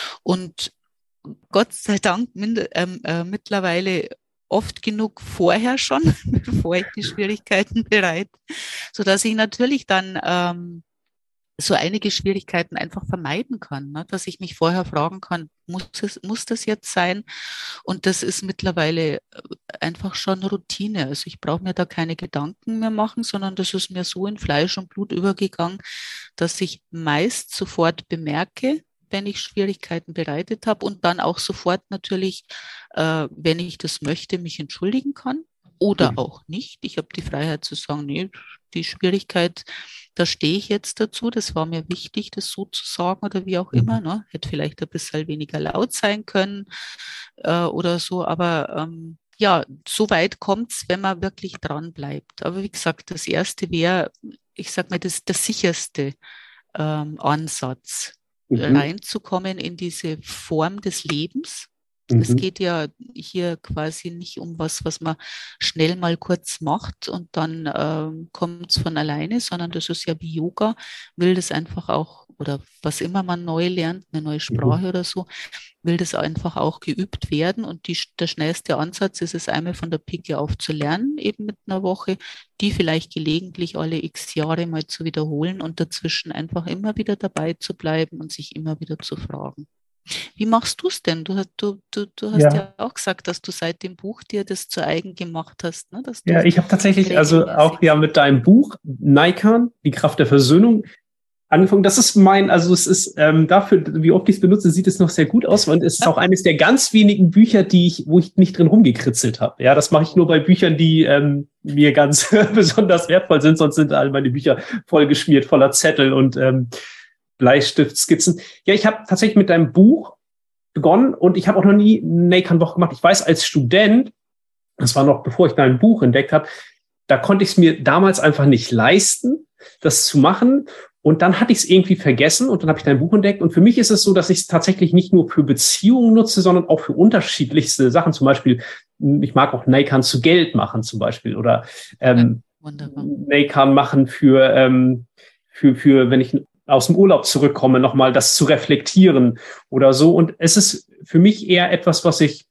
Und Gott sei Dank mind, ähm, äh, mittlerweile oft genug vorher schon, bevor ich die Schwierigkeiten bereite, so dass ich natürlich dann ähm, so einige Schwierigkeiten einfach vermeiden kann, ne? Dass ich mich vorher fragen kann, muss es, muss das jetzt sein? Und das ist mittlerweile einfach schon Routine. Also ich brauche mir da keine Gedanken mehr machen, sondern das ist mir so in Fleisch und Blut übergegangen, dass ich meist sofort bemerke, wenn ich Schwierigkeiten bereitet habe und dann auch sofort natürlich, äh, wenn ich das möchte, mich entschuldigen kann oder auch nicht. Ich habe die Freiheit zu sagen, nee, die Schwierigkeit, da stehe ich jetzt dazu, das war mir wichtig, das so zu sagen oder wie auch immer. Ne? Hätte vielleicht ein bisschen weniger laut sein können äh, oder so, aber ähm, ja, so weit kommt es, wenn man wirklich dran bleibt. Aber wie gesagt, das Erste wäre, ich sag mal, das der sicherste ähm, Ansatz, Mhm. reinzukommen in diese Form des Lebens. Es Mhm. geht ja hier quasi nicht um was, was man schnell mal kurz macht und dann ähm, kommt es von alleine, sondern das ist ja wie Yoga, will das einfach auch, oder was immer man neu lernt, eine neue Mhm. Sprache oder so, will das einfach auch geübt werden. Und die, der schnellste Ansatz ist es einmal von der Pike auf zu lernen, eben mit einer Woche, die vielleicht gelegentlich alle x Jahre mal zu wiederholen und dazwischen einfach immer wieder dabei zu bleiben und sich immer wieder zu fragen. Wie machst du es denn? Du, du, du, du hast Ja. ja auch gesagt, dass du seit dem Buch dir das zu eigen gemacht hast, ne? Dass Ja, du ich habe tatsächlich, also auch regelmäßig. ja mit deinem Buch Naikan, die Kraft der Versöhnung, angefangen. Das ist mein, also es ist ähm, dafür, wie oft ich es benutze, sieht es noch sehr gut aus. Und es ist auch eines der ganz wenigen Bücher, die ich, wo ich nicht drin rumgekritzelt habe. Ja, das mache ich nur bei Büchern, die ähm, mir ganz besonders wertvoll sind. Sonst sind all meine Bücher vollgeschmiert, voller Zettel und ähm, Bleistiftskizzen. Ja, ich habe tatsächlich mit deinem Buch begonnen und ich habe auch noch nie eine Naikan-Woche gemacht. Ich weiß, als Student, das war noch bevor ich dein Buch entdeckt habe, da konnte ich es mir damals einfach nicht leisten, das zu machen. Und dann hatte ich es irgendwie vergessen und dann habe ich dein Buch entdeckt. Und für mich ist es so, dass ich es tatsächlich nicht nur für Beziehungen nutze, sondern auch für unterschiedlichste Sachen. Zum Beispiel, ich mag auch Naikan zu Geld machen zum Beispiel oder ähm, Wunderbar. Naikan machen für, ähm, für, für, wenn ich aus dem Urlaub zurückkomme, nochmal das zu reflektieren oder so. Und es ist für mich eher etwas, was ich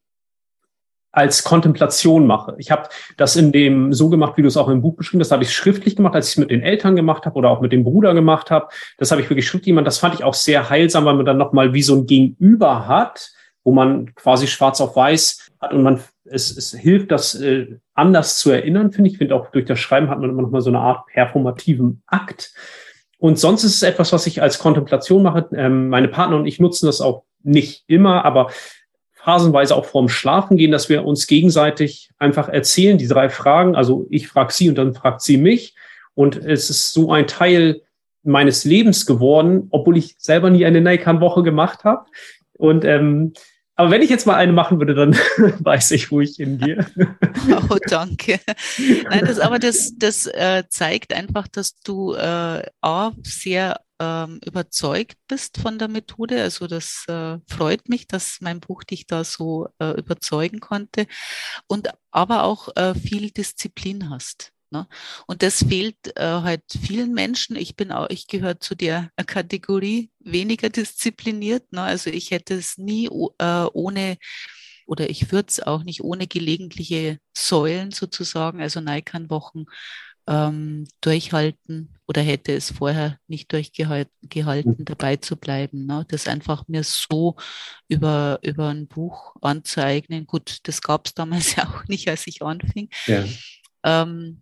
als Kontemplation mache. Ich habe das in dem so gemacht, wie du es auch im Buch beschrieben hast, habe ich schriftlich gemacht, als ich es mit den Eltern gemacht habe oder auch mit dem Bruder gemacht habe. Das habe ich wirklich schriftlich gemacht. Das fand ich auch sehr heilsam, weil man dann nochmal wie so ein Gegenüber hat, wo man quasi schwarz auf weiß hat und man es, es hilft, das äh, anders zu erinnern, finde ich. Ich finde auch durch das Schreiben hat man immer noch mal so eine Art performativen Akt. Und sonst ist es etwas, was ich als Kontemplation mache. Ähm, meine Partner und ich nutzen das auch nicht immer, aber phasenweise auch vorm Schlafengehen, dass wir uns gegenseitig einfach erzählen, die drei Fragen. Also ich frage sie und dann fragt sie mich. Und es ist so ein Teil meines Lebens geworden, obwohl ich selber nie eine Naikan-Woche gemacht habe. Und ähm, aber wenn ich jetzt mal eine machen würde, dann weiß ich, wo ich hingehe. Oh, danke. Nein, das, aber das, das äh, zeigt einfach, dass du äh, A, sehr ähm, überzeugt bist von der Methode. Also das äh, freut mich, dass mein Buch dich da so äh, überzeugen konnte. Und aber auch äh, viel Disziplin hast. Ne? Und das fehlt äh, halt vielen Menschen. Ich bin auch, ich gehöre zu der Kategorie weniger diszipliniert. Ne? Also ich hätte es nie äh, ohne, oder ich würde es auch nicht ohne gelegentliche Säulen sozusagen, also Naikan-Wochen, ähm, durchhalten oder hätte es vorher nicht durchgehalten, dabei zu bleiben. Ne? Das einfach mir so über, über ein Buch anzueignen. Gut, das gab es damals ja auch nicht, als ich anfing. Ja. Ähm,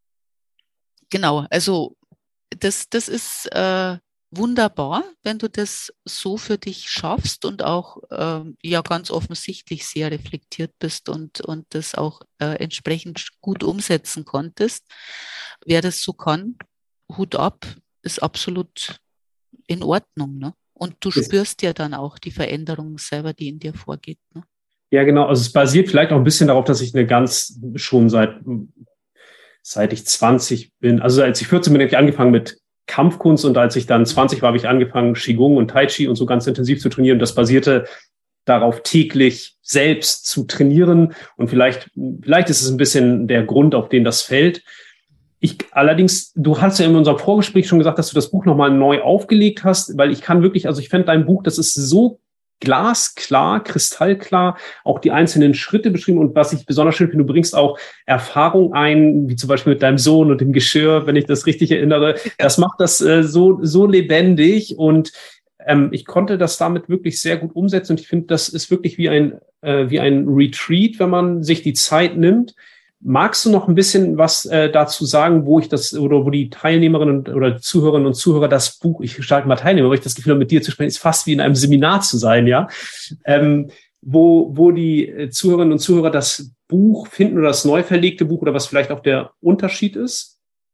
Genau, also das, das ist äh, wunderbar, wenn du das so für dich schaffst und auch ähm, ja ganz offensichtlich sehr reflektiert bist und, und das auch äh, entsprechend gut umsetzen konntest. Wer das so kann, Hut ab, ist absolut in Ordnung, ne? Und du Ist, spürst ja dann auch die Veränderung selber, die in dir vorgeht, ne? ja, genau. Also es basiert vielleicht auch ein bisschen darauf, dass ich eine ganz schon seit seit ich zwanzig bin, also als ich vierzehn bin, habe ich angefangen mit Kampfkunst und als ich dann zwanzig war, habe ich angefangen, Qigong und Tai Chi und so ganz intensiv zu trainieren. Das basierte darauf, täglich selbst zu trainieren und vielleicht, vielleicht ist es ein bisschen der Grund, auf den das fällt. Ich allerdings, du hast ja in unserem Vorgespräch schon gesagt, dass du das Buch nochmal neu aufgelegt hast, weil ich kann wirklich, also ich fände dein Buch, das ist so glasklar, kristallklar, auch die einzelnen Schritte beschrieben. Und was ich besonders schön finde, du bringst auch Erfahrung ein, wie zum Beispiel mit deinem Sohn und dem Geschirr, wenn ich das richtig erinnere. Ja. Das macht das äh, so, so lebendig und ähm, ich konnte das damit wirklich sehr gut umsetzen. Und ich finde, das ist wirklich wie ein, äh, wie ein Retreat, wenn man sich die Zeit nimmt. Magst du noch ein bisschen was äh, dazu sagen, wo ich das oder wo die Teilnehmerinnen und, oder Zuhörerinnen und Zuhörer das Buch, ich sage mal Teilnehmer, weil ich das Gefühl habe, mit dir zu sprechen, ist fast wie in einem Seminar zu sein, ja, ähm, wo, wo die Zuhörerinnen und Zuhörer das Buch finden oder das neu verlegte Buch oder was vielleicht auch der Unterschied ist?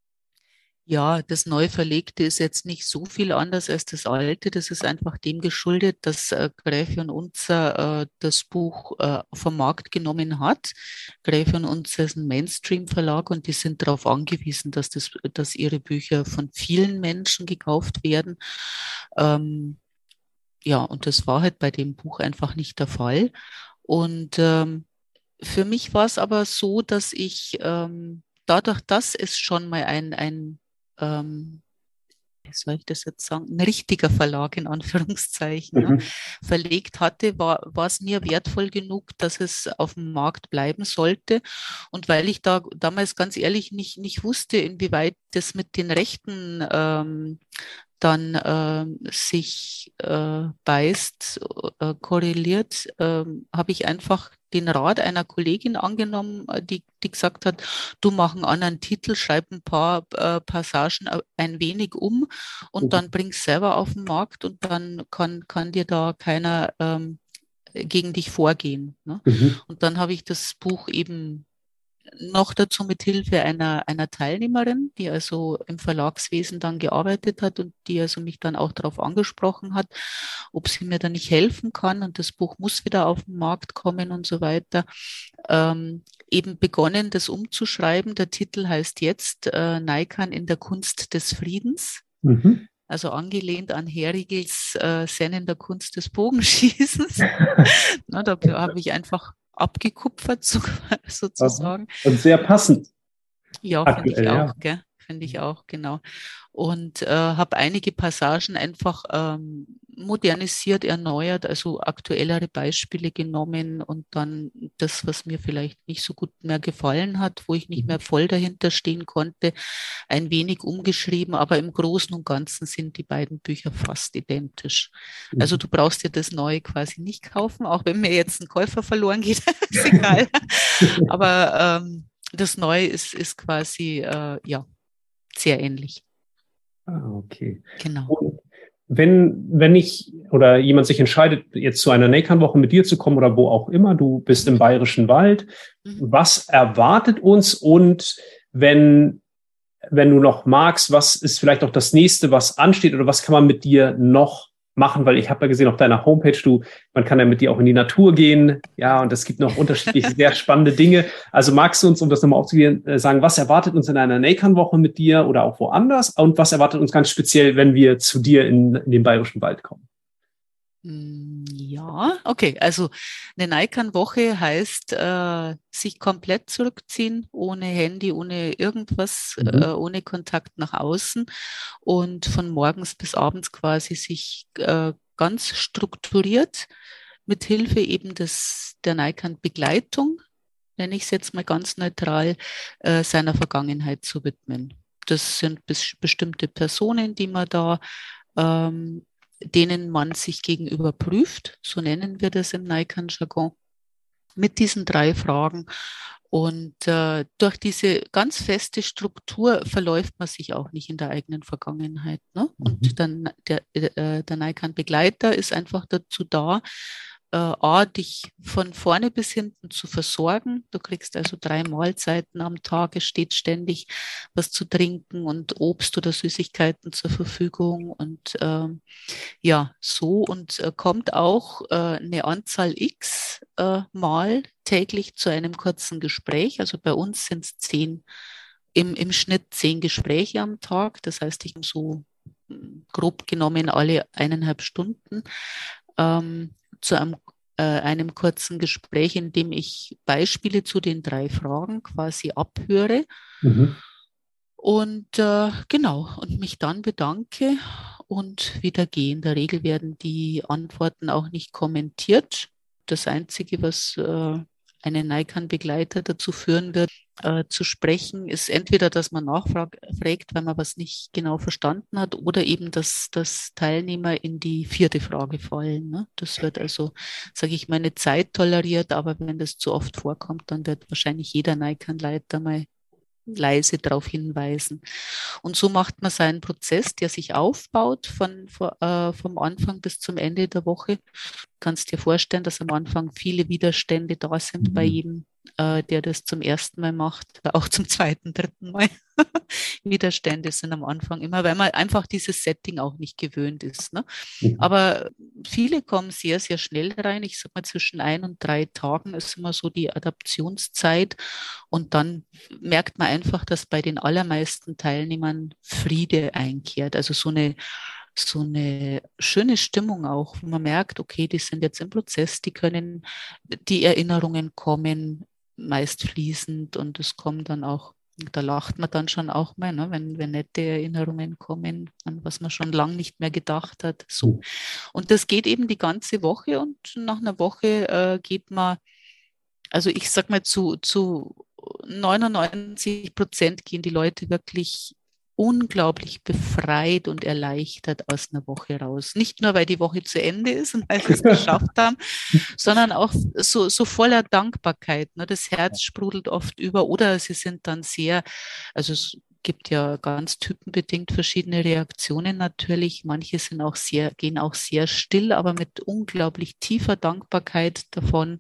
Ja, das neu verlegte ist jetzt nicht so viel anders als das alte. Das ist einfach dem geschuldet, dass äh, Gräfe und Unzer äh, das Buch äh, vom Markt genommen hat. Gräfe und Unzer ist ein Mainstream-Verlag und die sind darauf angewiesen, dass, das, dass ihre Bücher von vielen Menschen gekauft werden. Ähm, ja, und das war halt bei dem Buch einfach nicht der Fall. Und ähm, für mich war es aber so, dass ich ähm, dadurch, dass es schon mal ein, ein ähm, wie soll ich das jetzt sagen, ein richtiger Verlag in Anführungszeichen, mhm. ne, verlegt hatte, war, war es mir wertvoll genug, dass es auf dem Markt bleiben sollte. Und weil ich da damals ganz ehrlich nicht, nicht wusste, inwieweit das mit den Rechten ähm, dann äh, sich äh, beißt, äh, korreliert, äh, habe ich einfach den Rat einer Kollegin angenommen, die, die gesagt hat, du mach einen anderen Titel, schreib ein paar äh, Passagen ein wenig um und mhm. dann bring's selber auf den Markt und dann kann, kann dir da keiner ähm, gegen dich vorgehen. Ne? Mhm. Und dann habe ich das Buch eben noch dazu mit Hilfe einer, einer Teilnehmerin, die also im Verlagswesen dann gearbeitet hat und die also mich dann auch darauf angesprochen hat, ob sie mir da nicht helfen kann und das Buch muss wieder auf den Markt kommen und so weiter. Ähm, eben begonnen, das umzuschreiben. Der Titel heißt jetzt äh, Naikan in der Kunst des Friedens. Mhm. Also angelehnt an Herigels äh, Zen in der Kunst des Bogenschießens. Na, da habe ich einfach abgekupfert, so, sozusagen. Und sehr passend. Ja, finde ich auch. Ja. Gell? finde ich auch, genau. Und äh, habe einige Passagen einfach ähm, modernisiert, erneuert, also aktuellere Beispiele genommen und dann das, was mir vielleicht nicht so gut mehr gefallen hat, wo ich nicht mehr voll dahinter stehen konnte, ein wenig umgeschrieben, aber im Großen und Ganzen sind die beiden Bücher fast identisch. Also du brauchst dir das Neue quasi nicht kaufen, auch wenn mir jetzt ein Käufer verloren geht, ist egal. Aber ähm, das Neue ist, ist quasi äh, ja sehr ähnlich. Ah, okay. Genau. Und wenn, wenn ich oder jemand sich entscheidet, jetzt zu einer NACAN-Woche mit dir zu kommen oder wo auch immer, du bist im Bayerischen Wald, Mhm. was erwartet uns? Und wenn, wenn du noch magst, was ist vielleicht auch das nächste, was ansteht oder was kann man mit dir noch machen? Weil ich habe ja gesehen auf deiner Homepage, du, man kann ja mit dir auch in die Natur gehen, ja, und es gibt noch unterschiedliche sehr spannende Dinge. Also magst du uns, um das nochmal aufzugehen, äh, sagen, was erwartet uns in einer NACAN-Woche mit dir oder auch woanders? Und was erwartet uns ganz speziell, wenn wir zu dir in, in den Bayerischen Wald kommen? Ja, okay. Also eine NACAN-Woche heißt, äh, sich komplett zurückziehen, ohne Handy, ohne irgendwas, Mhm. äh, ohne Kontakt nach außen und von morgens bis abends quasi sich äh, ganz strukturiert mit Hilfe eben des, der NACAN-Begleitung, nenne ich es jetzt mal ganz neutral, äh, seiner Vergangenheit zu widmen. Das sind bes bestimmte Personen, die man da ähm, denen man sich gegenüber prüft, so nennen wir das im NACAN-Jargon, mit diesen drei Fragen. Und äh, durch diese ganz feste Struktur verläuft man sich auch nicht in der eigenen Vergangenheit. Ne? Und Mhm. dann der, äh, der NACAN-Begleiter ist einfach dazu da, äh, A, dich von vorne bis hinten zu versorgen. Du kriegst also drei Mahlzeiten am Tag, es steht ständig was zu trinken und Obst oder Süßigkeiten zur Verfügung und ähm, ja, so und äh, kommt auch äh, eine Anzahl X äh, Mal täglich zu einem kurzen Gespräch. Also bei uns sind es zehn, im, im Schnitt zehn Gespräche am Tag. Das heißt, ich so mm, grob genommen alle eineinhalb Stunden ähm, zu einem, äh, einem kurzen Gespräch, in dem ich Beispiele zu den drei Fragen quasi abhöre. Mhm. Und äh, genau, und mich dann bedanke und wieder gehe. In der Regel werden die Antworten auch nicht kommentiert. Das Einzige, was äh, einen NACAN-Begleiter dazu führen wird, äh, zu sprechen, ist entweder, dass man nachfragt, weil man was nicht genau verstanden hat, oder eben, dass, dass Teilnehmer in die vierte Frage fallen. Ne? Das wird also, sage ich mal, eine Zeit toleriert, aber wenn das zu oft vorkommt, dann wird wahrscheinlich jeder NACAN-Leiter mal leise darauf hinweisen. Und so macht man seinen Prozess, der sich aufbaut von, von, äh, vom Anfang bis zum Ende der Woche. Du kannst dir vorstellen, dass am Anfang viele Widerstände da sind bei Mhm. jedem, äh, der das zum ersten Mal macht, auch zum zweiten, dritten Mal. Widerstände sind am Anfang immer, weil man einfach dieses Setting auch nicht gewöhnt ist. Ne? Mhm. Aber viele kommen sehr, sehr schnell rein. Ich sage mal, zwischen ein und drei Tagen ist immer so die Adaptionszeit. Und dann merkt man einfach, dass bei den allermeisten Teilnehmern Friede einkehrt. Also so eine so eine schöne Stimmung auch, wo man merkt, okay, die sind jetzt im Prozess, die können, die Erinnerungen kommen meist fließend und es kommen dann auch, da lacht man dann schon auch mal, ne, wenn, wenn nette Erinnerungen kommen, an was man schon lange nicht mehr gedacht hat. So. Und das geht eben die ganze Woche und nach einer Woche äh, geht man, also ich sag mal, zu, zu neunundneunzig Prozent gehen die Leute wirklich unglaublich befreit und erleichtert aus einer Woche raus. Nicht nur, weil die Woche zu Ende ist und weil sie es geschafft haben, sondern auch so, so voller Dankbarkeit. Ne? Das Herz sprudelt oft über oder sie sind dann sehr, also es gibt ja ganz typenbedingt verschiedene Reaktionen natürlich. Manche sind auch sehr, gehen auch sehr still, aber mit unglaublich tiefer Dankbarkeit davon.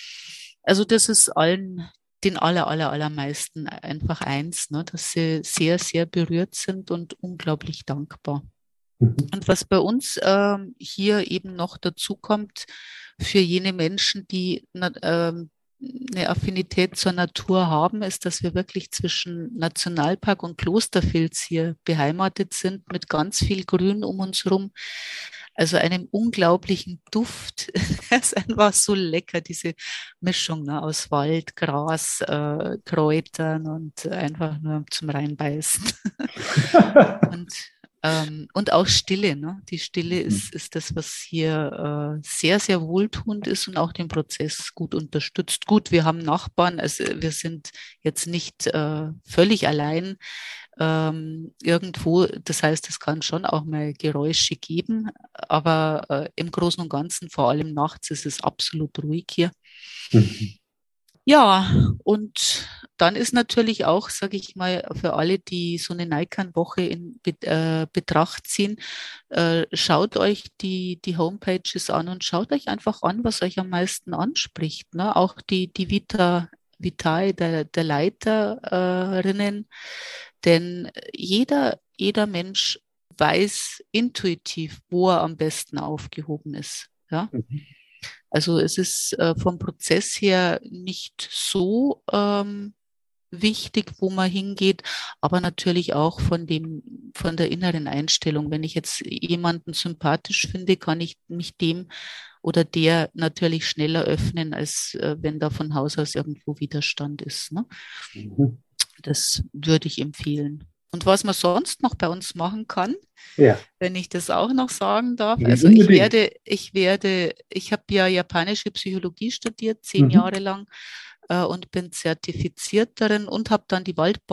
Also das ist allen, den aller, aller, allermeisten einfach eins, ne, dass sie sehr, sehr berührt sind und unglaublich dankbar. Mhm. Und was bei uns ähm, hier eben noch dazu kommt, für jene Menschen, die na, ähm, eine Affinität zur Natur haben, ist, dass wir wirklich zwischen Nationalpark und Klosterfilz hier beheimatet sind, mit ganz viel Grün um uns herum. also einem unglaublichen Duft. Es ist einfach so lecker, diese Mischung, ne, aus Wald, Gras, äh, Kräutern und einfach nur zum Reinbeißen. Und, ähm, und auch Stille, ne? Die Stille ist, ist das, was hier äh, sehr, sehr wohltuend ist und auch den Prozess gut unterstützt. Gut, wir haben Nachbarn, also wir sind jetzt nicht äh, völlig allein ähm, irgendwo. Das heißt, es kann schon auch mal Geräusche geben, aber äh, im Großen und Ganzen, vor allem nachts, ist es absolut ruhig hier. Mhm. Ja, und dann ist natürlich auch, sage ich mal, für alle, die so eine Naikan-Woche in Be äh, Betracht ziehen, äh, schaut euch die, die Homepages an und schaut euch einfach an, was euch am meisten anspricht. Ne? Auch die, die Vita Vitae der, der Leiterinnen, denn jeder, jeder Mensch weiß intuitiv, wo er am besten aufgehoben ist. Ja? Mhm. Also es ist äh, vom Prozess her nicht so ähm, wichtig, wo man hingeht, aber natürlich auch von dem, von der inneren Einstellung. Wenn ich jetzt jemanden sympathisch finde, kann ich mich dem oder der natürlich schneller öffnen, als äh, wenn da von Haus aus irgendwo Widerstand ist. Ne? Mhm. Das würde ich empfehlen. Und was man sonst noch bei uns machen kann, Ja, wenn ich das auch noch sagen darf. nee, Also ich unbedingt. werde, ich werde, ich habe ja japanische Psychologie studiert, zehn Mhm. Jahre lang äh, und bin zertifiziert darin und habe dann die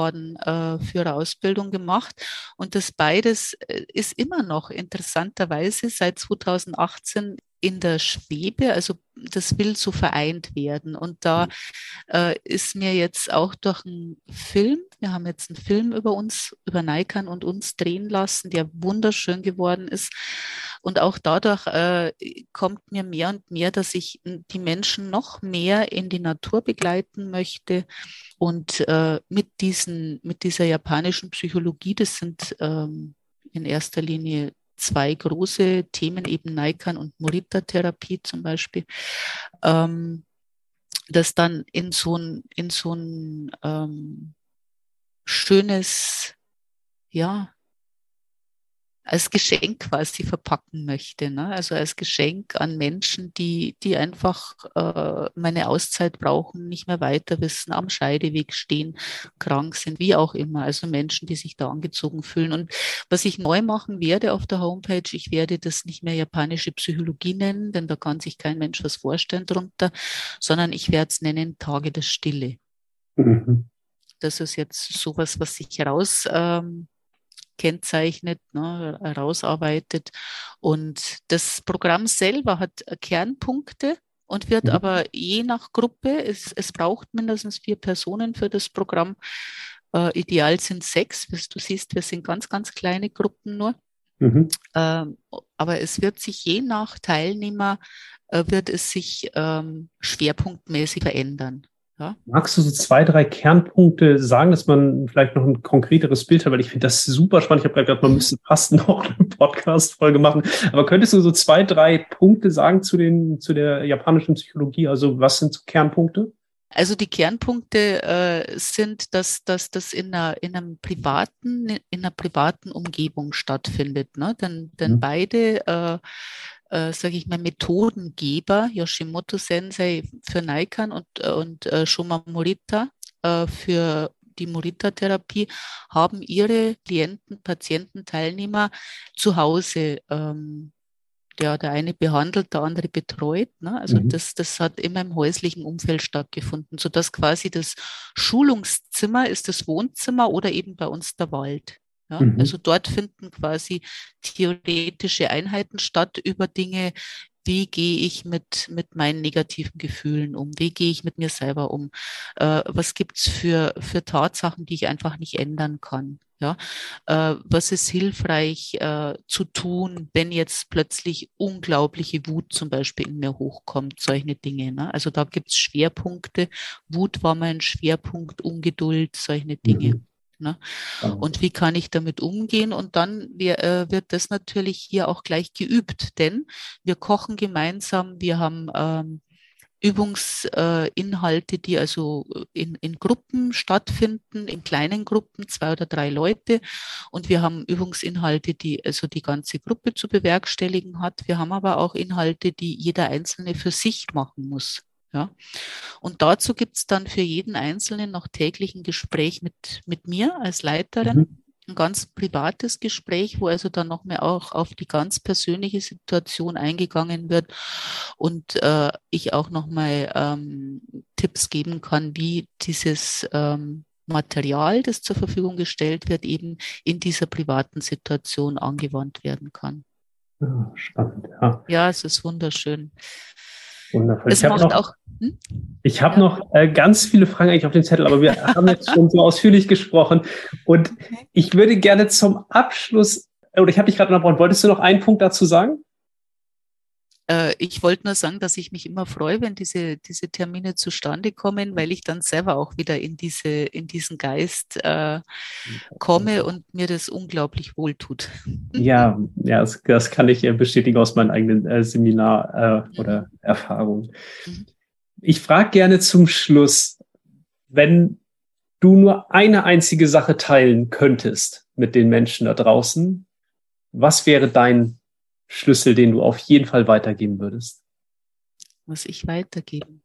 Waldbaden-Führerausbildung gemacht. Und das beides äh, ist immer noch interessanterweise seit zweitausendachtzehn in der Schwebe, also das will so vereint werden. Und da äh, ist mir jetzt auch durch einen Film, wir haben jetzt einen Film über uns, über Naikan und uns drehen lassen, der wunderschön geworden ist. Und auch dadurch äh, kommt mir mehr und mehr, dass ich die Menschen noch mehr in die Natur begleiten möchte. Und äh, mit diesen, mit dieser japanischen Psychologie, das sind ähm, in erster Linie zwei große Themen, eben Naikan und Morita-Therapie zum Beispiel, ähm, das dann in so ein, in so ein ähm, schönes, ja, als Geschenk quasi verpacken möchte. Ne? Also als Geschenk an Menschen, die, die einfach äh, meine Auszeit brauchen, nicht mehr weiter wissen, am Scheideweg stehen, krank sind, wie auch immer. Also Menschen, die sich da angezogen fühlen. Und was ich neu machen werde auf der Homepage, ich werde das nicht mehr japanische Psychologie nennen, denn da kann sich kein Mensch was vorstellen drunter, sondern ich werde es nennen Tage der Stille. Mhm. Das ist jetzt sowas, was sich heraus ähm, kennzeichnet, ne, herausarbeitet. Und das Programm selber hat Kernpunkte und wird Mhm. aber je nach Gruppe, es, es braucht mindestens vier Personen für das Programm. Äh, ideal sind sechs. Du siehst, wir sind ganz, ganz kleine Gruppen nur. Mhm. Ähm, aber es wird sich je nach Teilnehmer, äh, wird es sich ähm, schwerpunktmäßig verändern. Ja? Magst du so zwei, drei Kernpunkte sagen, dass man vielleicht noch ein konkreteres Bild hat? Weil ich finde das super spannend. Ich habe gerade gedacht, man müsste fast noch eine Podcast-Folge machen. Aber könntest du so zwei, drei Punkte sagen zu den, zu der japanischen Psychologie? Also was sind so Kernpunkte? Also die Kernpunkte äh, sind, dass, dass das in einer, in einem privaten, in einer privaten Umgebung stattfindet. Ne? Denn, denn Mhm. beide, äh, äh, sage ich mal, Methodengeber, Yoshimoto Sensei für Naikan und, und äh, Shoma Morita äh, für die Morita-Therapie, haben ihre Klienten, Patienten, Teilnehmer zu Hause ähm, der, der eine behandelt, der andere betreut. Ne? Also Mhm. das, das hat immer im häuslichen Umfeld stattgefunden, sodass quasi das Schulungszimmer ist das Wohnzimmer oder eben bei uns der Wald. Ja? Mhm. Also dort finden quasi theoretische Einheiten statt über Dinge, wie gehe ich mit, mit meinen negativen Gefühlen um? Wie gehe ich mit mir selber um? Äh, was gibt's für, für Tatsachen, die ich einfach nicht ändern kann? Ja, äh, was ist hilfreich äh, zu tun, wenn jetzt plötzlich unglaubliche Wut zum Beispiel in mir hochkommt, solche Dinge. Ne? Also da gibt's Schwerpunkte. Wut war mein Schwerpunkt, Ungeduld, solche Dinge. Mhm. Ne? Spannend. Und wie kann ich damit umgehen? Und dann wir, äh, wird das natürlich hier auch gleich geübt, denn wir kochen gemeinsam, wir haben ähm, Übungsinhalte, die also in, in Gruppen stattfinden, in kleinen Gruppen, zwei oder drei Leute. Und wir haben Übungsinhalte, die also die ganze Gruppe zu bewerkstelligen hat. Wir haben aber auch Inhalte, die jeder Einzelne für sich machen muss. Ja. Und dazu gibt es dann für jeden Einzelnen noch täglich ein Gespräch mit, mit mir als Leiterin. Mhm. Ein ganz privates Gespräch, wo also dann noch mehr auch auf die ganz persönliche Situation eingegangen wird und äh, ich auch nochmal ähm, Tipps geben kann, wie dieses ähm, Material, das zur Verfügung gestellt wird, eben in dieser privaten Situation angewandt werden kann. Ja, spannend, ja. Ja, es ist wunderschön. Wundervoll. Es Ich habe macht noch, auch. Hm? ich habe Ja. noch äh, ganz viele Fragen eigentlich auf dem Zettel, aber wir haben jetzt schon so ausführlich gesprochen. Und Okay. ich würde gerne zum Abschluss, oder ich habe dich gerade unterbrochen, wolltest du noch einen Punkt dazu sagen? Äh, ich wollte nur sagen, dass ich mich immer freue, wenn diese, diese Termine zustande kommen, weil ich dann selber auch wieder in diese, in diesen Geist äh, komme und mir das unglaublich wohltut. Ja, ja, das, das kann ich äh, bestätigen aus meinem eigenen äh, Seminar äh, oder Erfahrung. Mhm. Ich frage gerne zum Schluss, wenn du nur eine einzige Sache teilen könntest mit den Menschen da draußen, was wäre dein Schlüssel, den du auf jeden Fall weitergeben würdest? Was ich weitergeben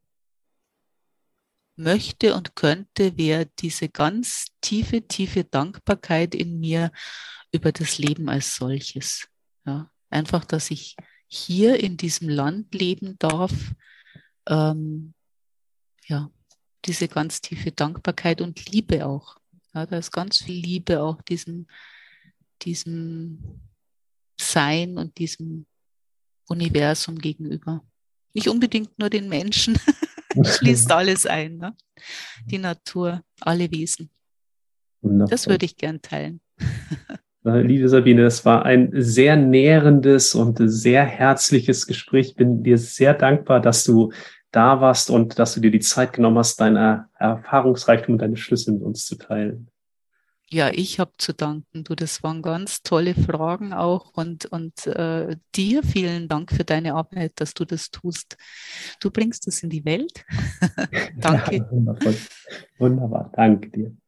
möchte und könnte, wäre diese ganz tiefe, tiefe Dankbarkeit in mir über das Leben als solches. Ja, einfach, dass ich hier in diesem Land leben darf, ähm, ja, diese ganz tiefe Dankbarkeit und Liebe auch. Ja, da ist ganz viel Liebe auch diesem, diesem Sein und diesem Universum gegenüber. Nicht unbedingt nur den Menschen, schließt alles ein, ne? Die Natur, alle Wesen. Das Wundervoll. würde ich gern teilen. Äh, Liebe Sabine, das war ein sehr nährendes und sehr herzliches Gespräch. Ich bin dir sehr dankbar, dass du da warst und dass du dir die Zeit genommen hast, deine Erfahrungsreichtum und deine Schlüsse mit uns zu teilen. Ja, ich habe zu danken. Du, das waren ganz tolle Fragen auch und, und äh, dir vielen Dank für deine Arbeit, dass du das tust. Du bringst es in die Welt. Danke. Wundervoll. Wunderbar. Danke dir.